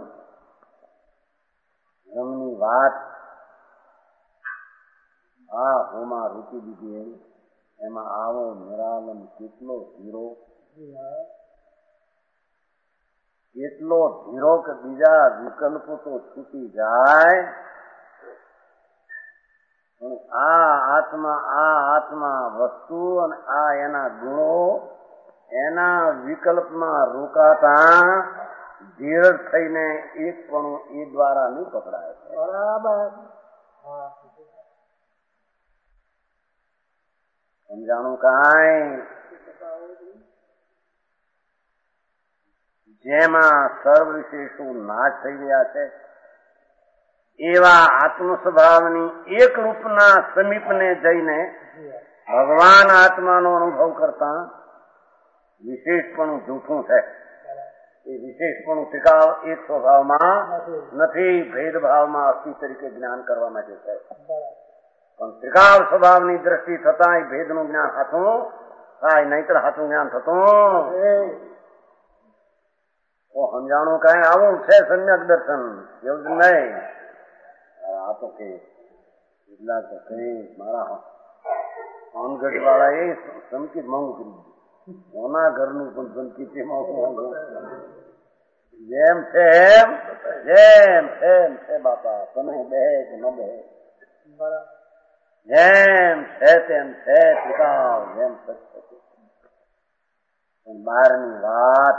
રમની વાત આ હોમાં રૂકી દીધી એમાં આવો નિરાલમ કેટલો ધીરો એટલો ધીરો કે બીજા વિકલ્પો તો છૂટી જાય. આ આત્મા આ આત્મા વસ્તુ અને આ એના ગુણો એના વિકલ્પમાં રોકાતા ધીર થઈને એક પણ એ દ્વારા નહીં પકડાય. બરાબર સમજાણું કાંઈ? જેમાં સર્વ વિશેષો નાશ થઈ ગયા છે એવા આત્મ સ્વભાવની એક રૂપના સમીપને જઈને ભગવાન આત્માનો અનુભવ કરતા વિશેષપણું જૂઠું છે. એ વિશેષપણું ટીકાવ એક સ્વભાવમાં નથી, ભેદભાવમાં અસ્થિ તરીકે જ્ઞાન કરવા માટે છે. પણ ત્રિકાળ સ્વભાવની દ્રષ્ટિ થતા એ ભેદનું જ્ઞાન હાથું થાય, નહીતર હાથું જ્ઞાન થતું તો સમજાણું કઈ આવું છે. સમ્યક દર્શન એવું જ નહીં. આ તો કે એટલા તો કઈ મારા સોનગઢ વાળા એ સંકિત મોંઘું કરી દીધું. ઓના ઘરનું પણ સંકિત મોંઘું મોંઘું જેમ છે એમ જેમ એમ છે. બાપા તમે બે કે ન બે જેમ છે તેમ છે. ટીકાવ જેમ પણ બહારની વાત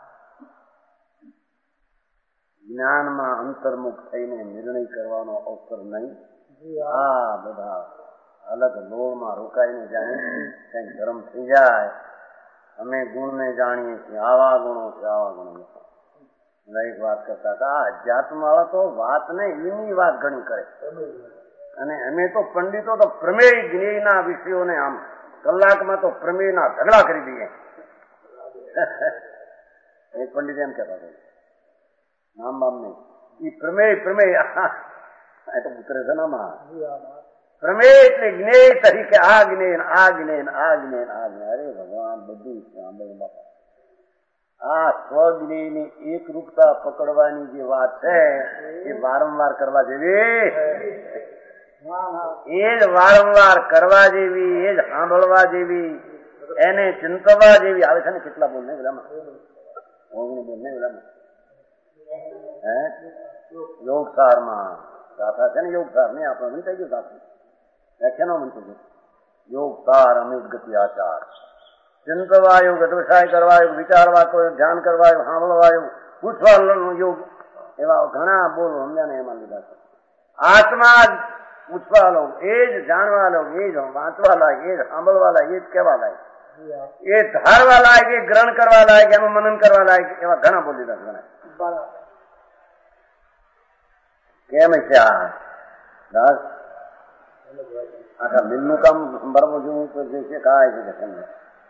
જ્ઞાનમાં અંતર્મુખ થઈને નિર્ણય કરવાનો અવસર નહીં. આ બધા અલગ લોહમાં રોકાઈને જાય કઈક ગરમ થઈ જાય. અમે ગુણને જાણીએ છીએ, આવા ગુણો છે આવા ગુણો. એક વાત કરતા હતા આ અધ્યાત્મ વાળા તો વાત ને એની વાત ઘણી કરે અને અમે તો પંડિતો તો પ્રમેય જ્ઞેયના વિષયોને આમ કલાકમાં તો પ્રમેયના ઝઘડા કરી દઈએ. એક પંડિત એમ કહેતા હતા નામ બામ નહીં એ પ્રમેય પ્રમેય તો ઉતરે છે નામાં પ્રમેય એટલે જ્ઞેય તરીકે આ જ્ઞેય આ જ્ઞેય આ જ્ઞેય આ જ્ઞેય. અરે ભગવાન બધું સાંભળ્યું બાપા. આ સ્વજ્ઞેયની એક રૂપતા પકડવાની જે વાત છે એ વારંવાર કરવા જેવી એ જ વારંવાર કરવા જેવી એ જ સાંભળવા જેવી એને ચિંતવા જેવી આવે છે ને. કેટલા બોલ ને બધામાં ઓગણી બોલ ને બધામાં હે યોગસારમાં ગાથા છે ને. યોગસાર નહીં આપણે મન થઈ ગયું ગાથું વ્યાખ્યાનો મન થઈ ગયું. યોગસાર અમિત ગતિ આચાર ચિંતવા યોગ અધવસાય કરવા યોગ વિચારવા તો ધ્યાન કરવા યોગ સાંભળવા યોગ પૂછવા યોગ એવા ઘણા બોલ સમજાને એમાં લીધા છે. આત્મા જ પૂછવા લોગ એ જ જાણવા લોગ એ જ વાંચવા લાયક એ જ સાંભળવા લાયક એ જ કહેવા લાયક એ ધારવા લાયક એ ગ્રહણ કરવા લાયક એનું મનન કરવા લાયક એવા ઘણા બોલ લીધા ઘણા. કેમ છે આ દાસ આખા બિલનું કામ બરાબર જોવું તો જે છે કાય છે તમને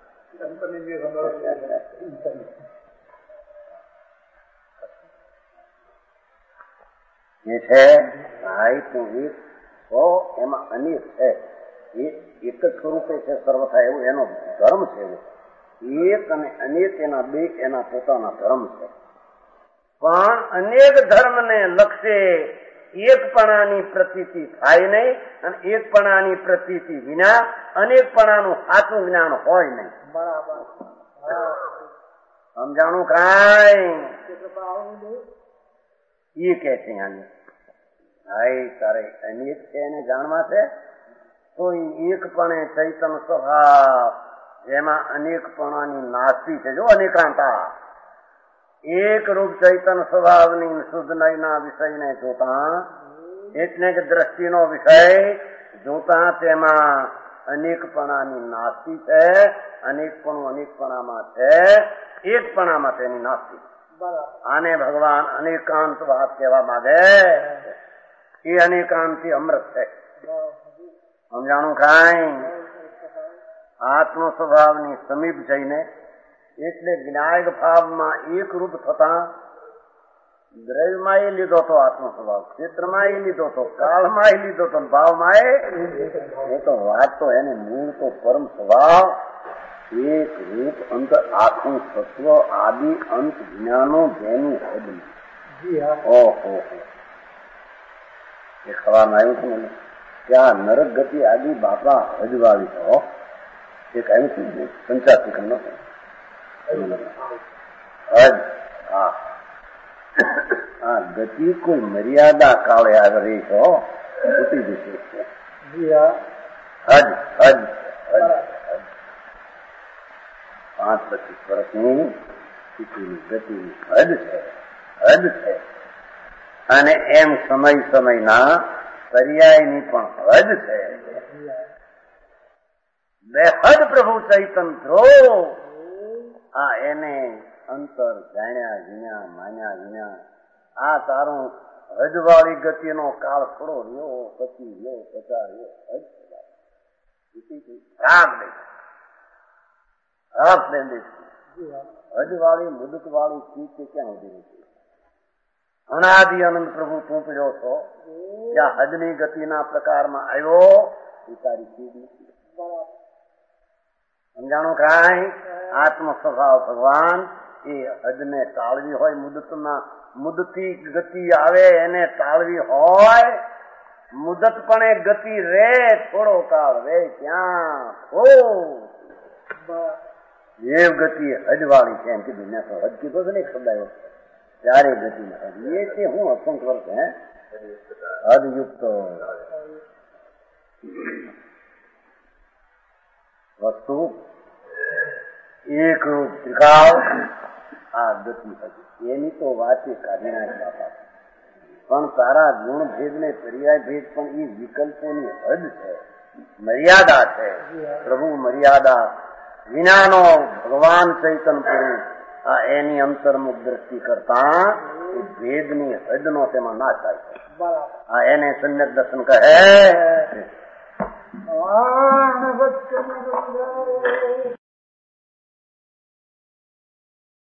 જે છે ભાઈ તો એક સો એમાં અનેક છે એ એક જ સ્વરૂપે છે સર્વથા એવું એનો ધર્મ છે. એક અને અનેક એના બે એના પોતાના ધર્મ છે. પણ અનેક ધર્મને લક્ષે એકપણાની પ્રતીતિ થાય નહીં અને એકપણાની પ્રતીતિ વિના અનેકપણાનું સાચું જ્ઞાન હોય નહીં. બરાબર સમજાણું કાંઈ એ કે છે આને ભાઈ તારે અનેક છે એને જાણવા છે તો એકપણે ચૈતન્ય સ્વભાવ જેમાં અનેકપણાની નાસ્તી છે. જો અનેકાંતા એક રૂપ ચૈતન્ય સ્વભાવની શુદ્ધ નયના વિષયને જોતા એટલે કે દ્રષ્ટિનો વિષય જોતા તેમાં અનેકપણાની નાસ્તી છે. અનેકપણું અનેકપણામાં છે એકપણામાં તેની નાસ્તી. આને ભગવાન અનેકાંત વાત કહેવા માંગે. એ અનેકાંતથી અમૃત છે. સમજાણું કાંઈ આત્મ સ્વભાવની સમીપ જઈને એટલે જ્ઞાયક ભાવમાં એક રૂપ થતા દ્રવ્યમાં એ લીધો હતો આત્મ સ્વભાવ ક્ષેત્રમાં એ લીધો હતો કાળમાં એ લીધો હતો ભાવમાં એ તો વાત તો એને મૂળ તો પરમ સ્વભાવ એક રૂપ અંત આખું તત્વ આદિ અંત જ્ઞાનો જેની હદ ઓહો એ ખવામાં આવ્યું છે મને કે આ નરક ગતિ આદિ બાપા હજવાળી તો એક આવ્યું છે પંચાસી ખંડ હજ હા આ ગતિ કોઈ મર્યાદા કાળે આવી રહી છો છૂટી જશે. હજ હજ હજ પાંચ પચીસ વર્ષની સ્થિતિની ગતિની હદ છે હદ છે અને એમ સમય સમયના પર્યાયની પણ હદ છે. બેહદ પ્રભુ ચૈતન ધ્રુવ આ એને અંતર જાણ્યા વિના માન્યા વિના આ તારું હજવાળી ગતિનો કાળ થોડો રહ્યો પછી રહ્યો પચાસ રહ્યો હજ રાગ દે રાગ દે હજવાળી મુદત વાળી ચીજ કે ક્યાં ઉભી નથી. અનાદિ અનંત પ્રભુ તું પીડ્યો છો ત્યાં હજની ગતિના પ્રકારમાં આવ્યો એ તારી ચીજ નથી. સમજાણું કાંઈ આત્મ સ્વભાવ ભગવાન એ હદને ટાળવી હોય મુદતના મુદતી ગતિ આવે એને ટાળવી હોય મુદત પણ એ ગતિ રે થોડો કાળ રે ત્યાં હો એ ગતિ હદવાળી છે એમ કીધું મેં તો હદ કીધો છે ને એક શબ્દ આવ્યો ત્યારે ગતિ એ છે હું અસંખ વર્ષ હે હદયુક્ત વસ્તુ એક રૂપ ત્રિકાળ આ ગતિ હતી એની તો વાત એ કાઢી નાખી પણ તારા ગુણ ભેદ ને પર્યાય ભેદ પણ એ વિકલ્પોની હદ છે મર્યાદા છે. પ્રભુ મર્યાદા વિનાનો ભગવાન ચૈતન પુરુષ આ એની અંતર્મુખ દ્રષ્ટિ કરતા એ ભેદની હદનો તેમાં નાશ થાય છે. આ એને સમ્યક દર્શન કહે.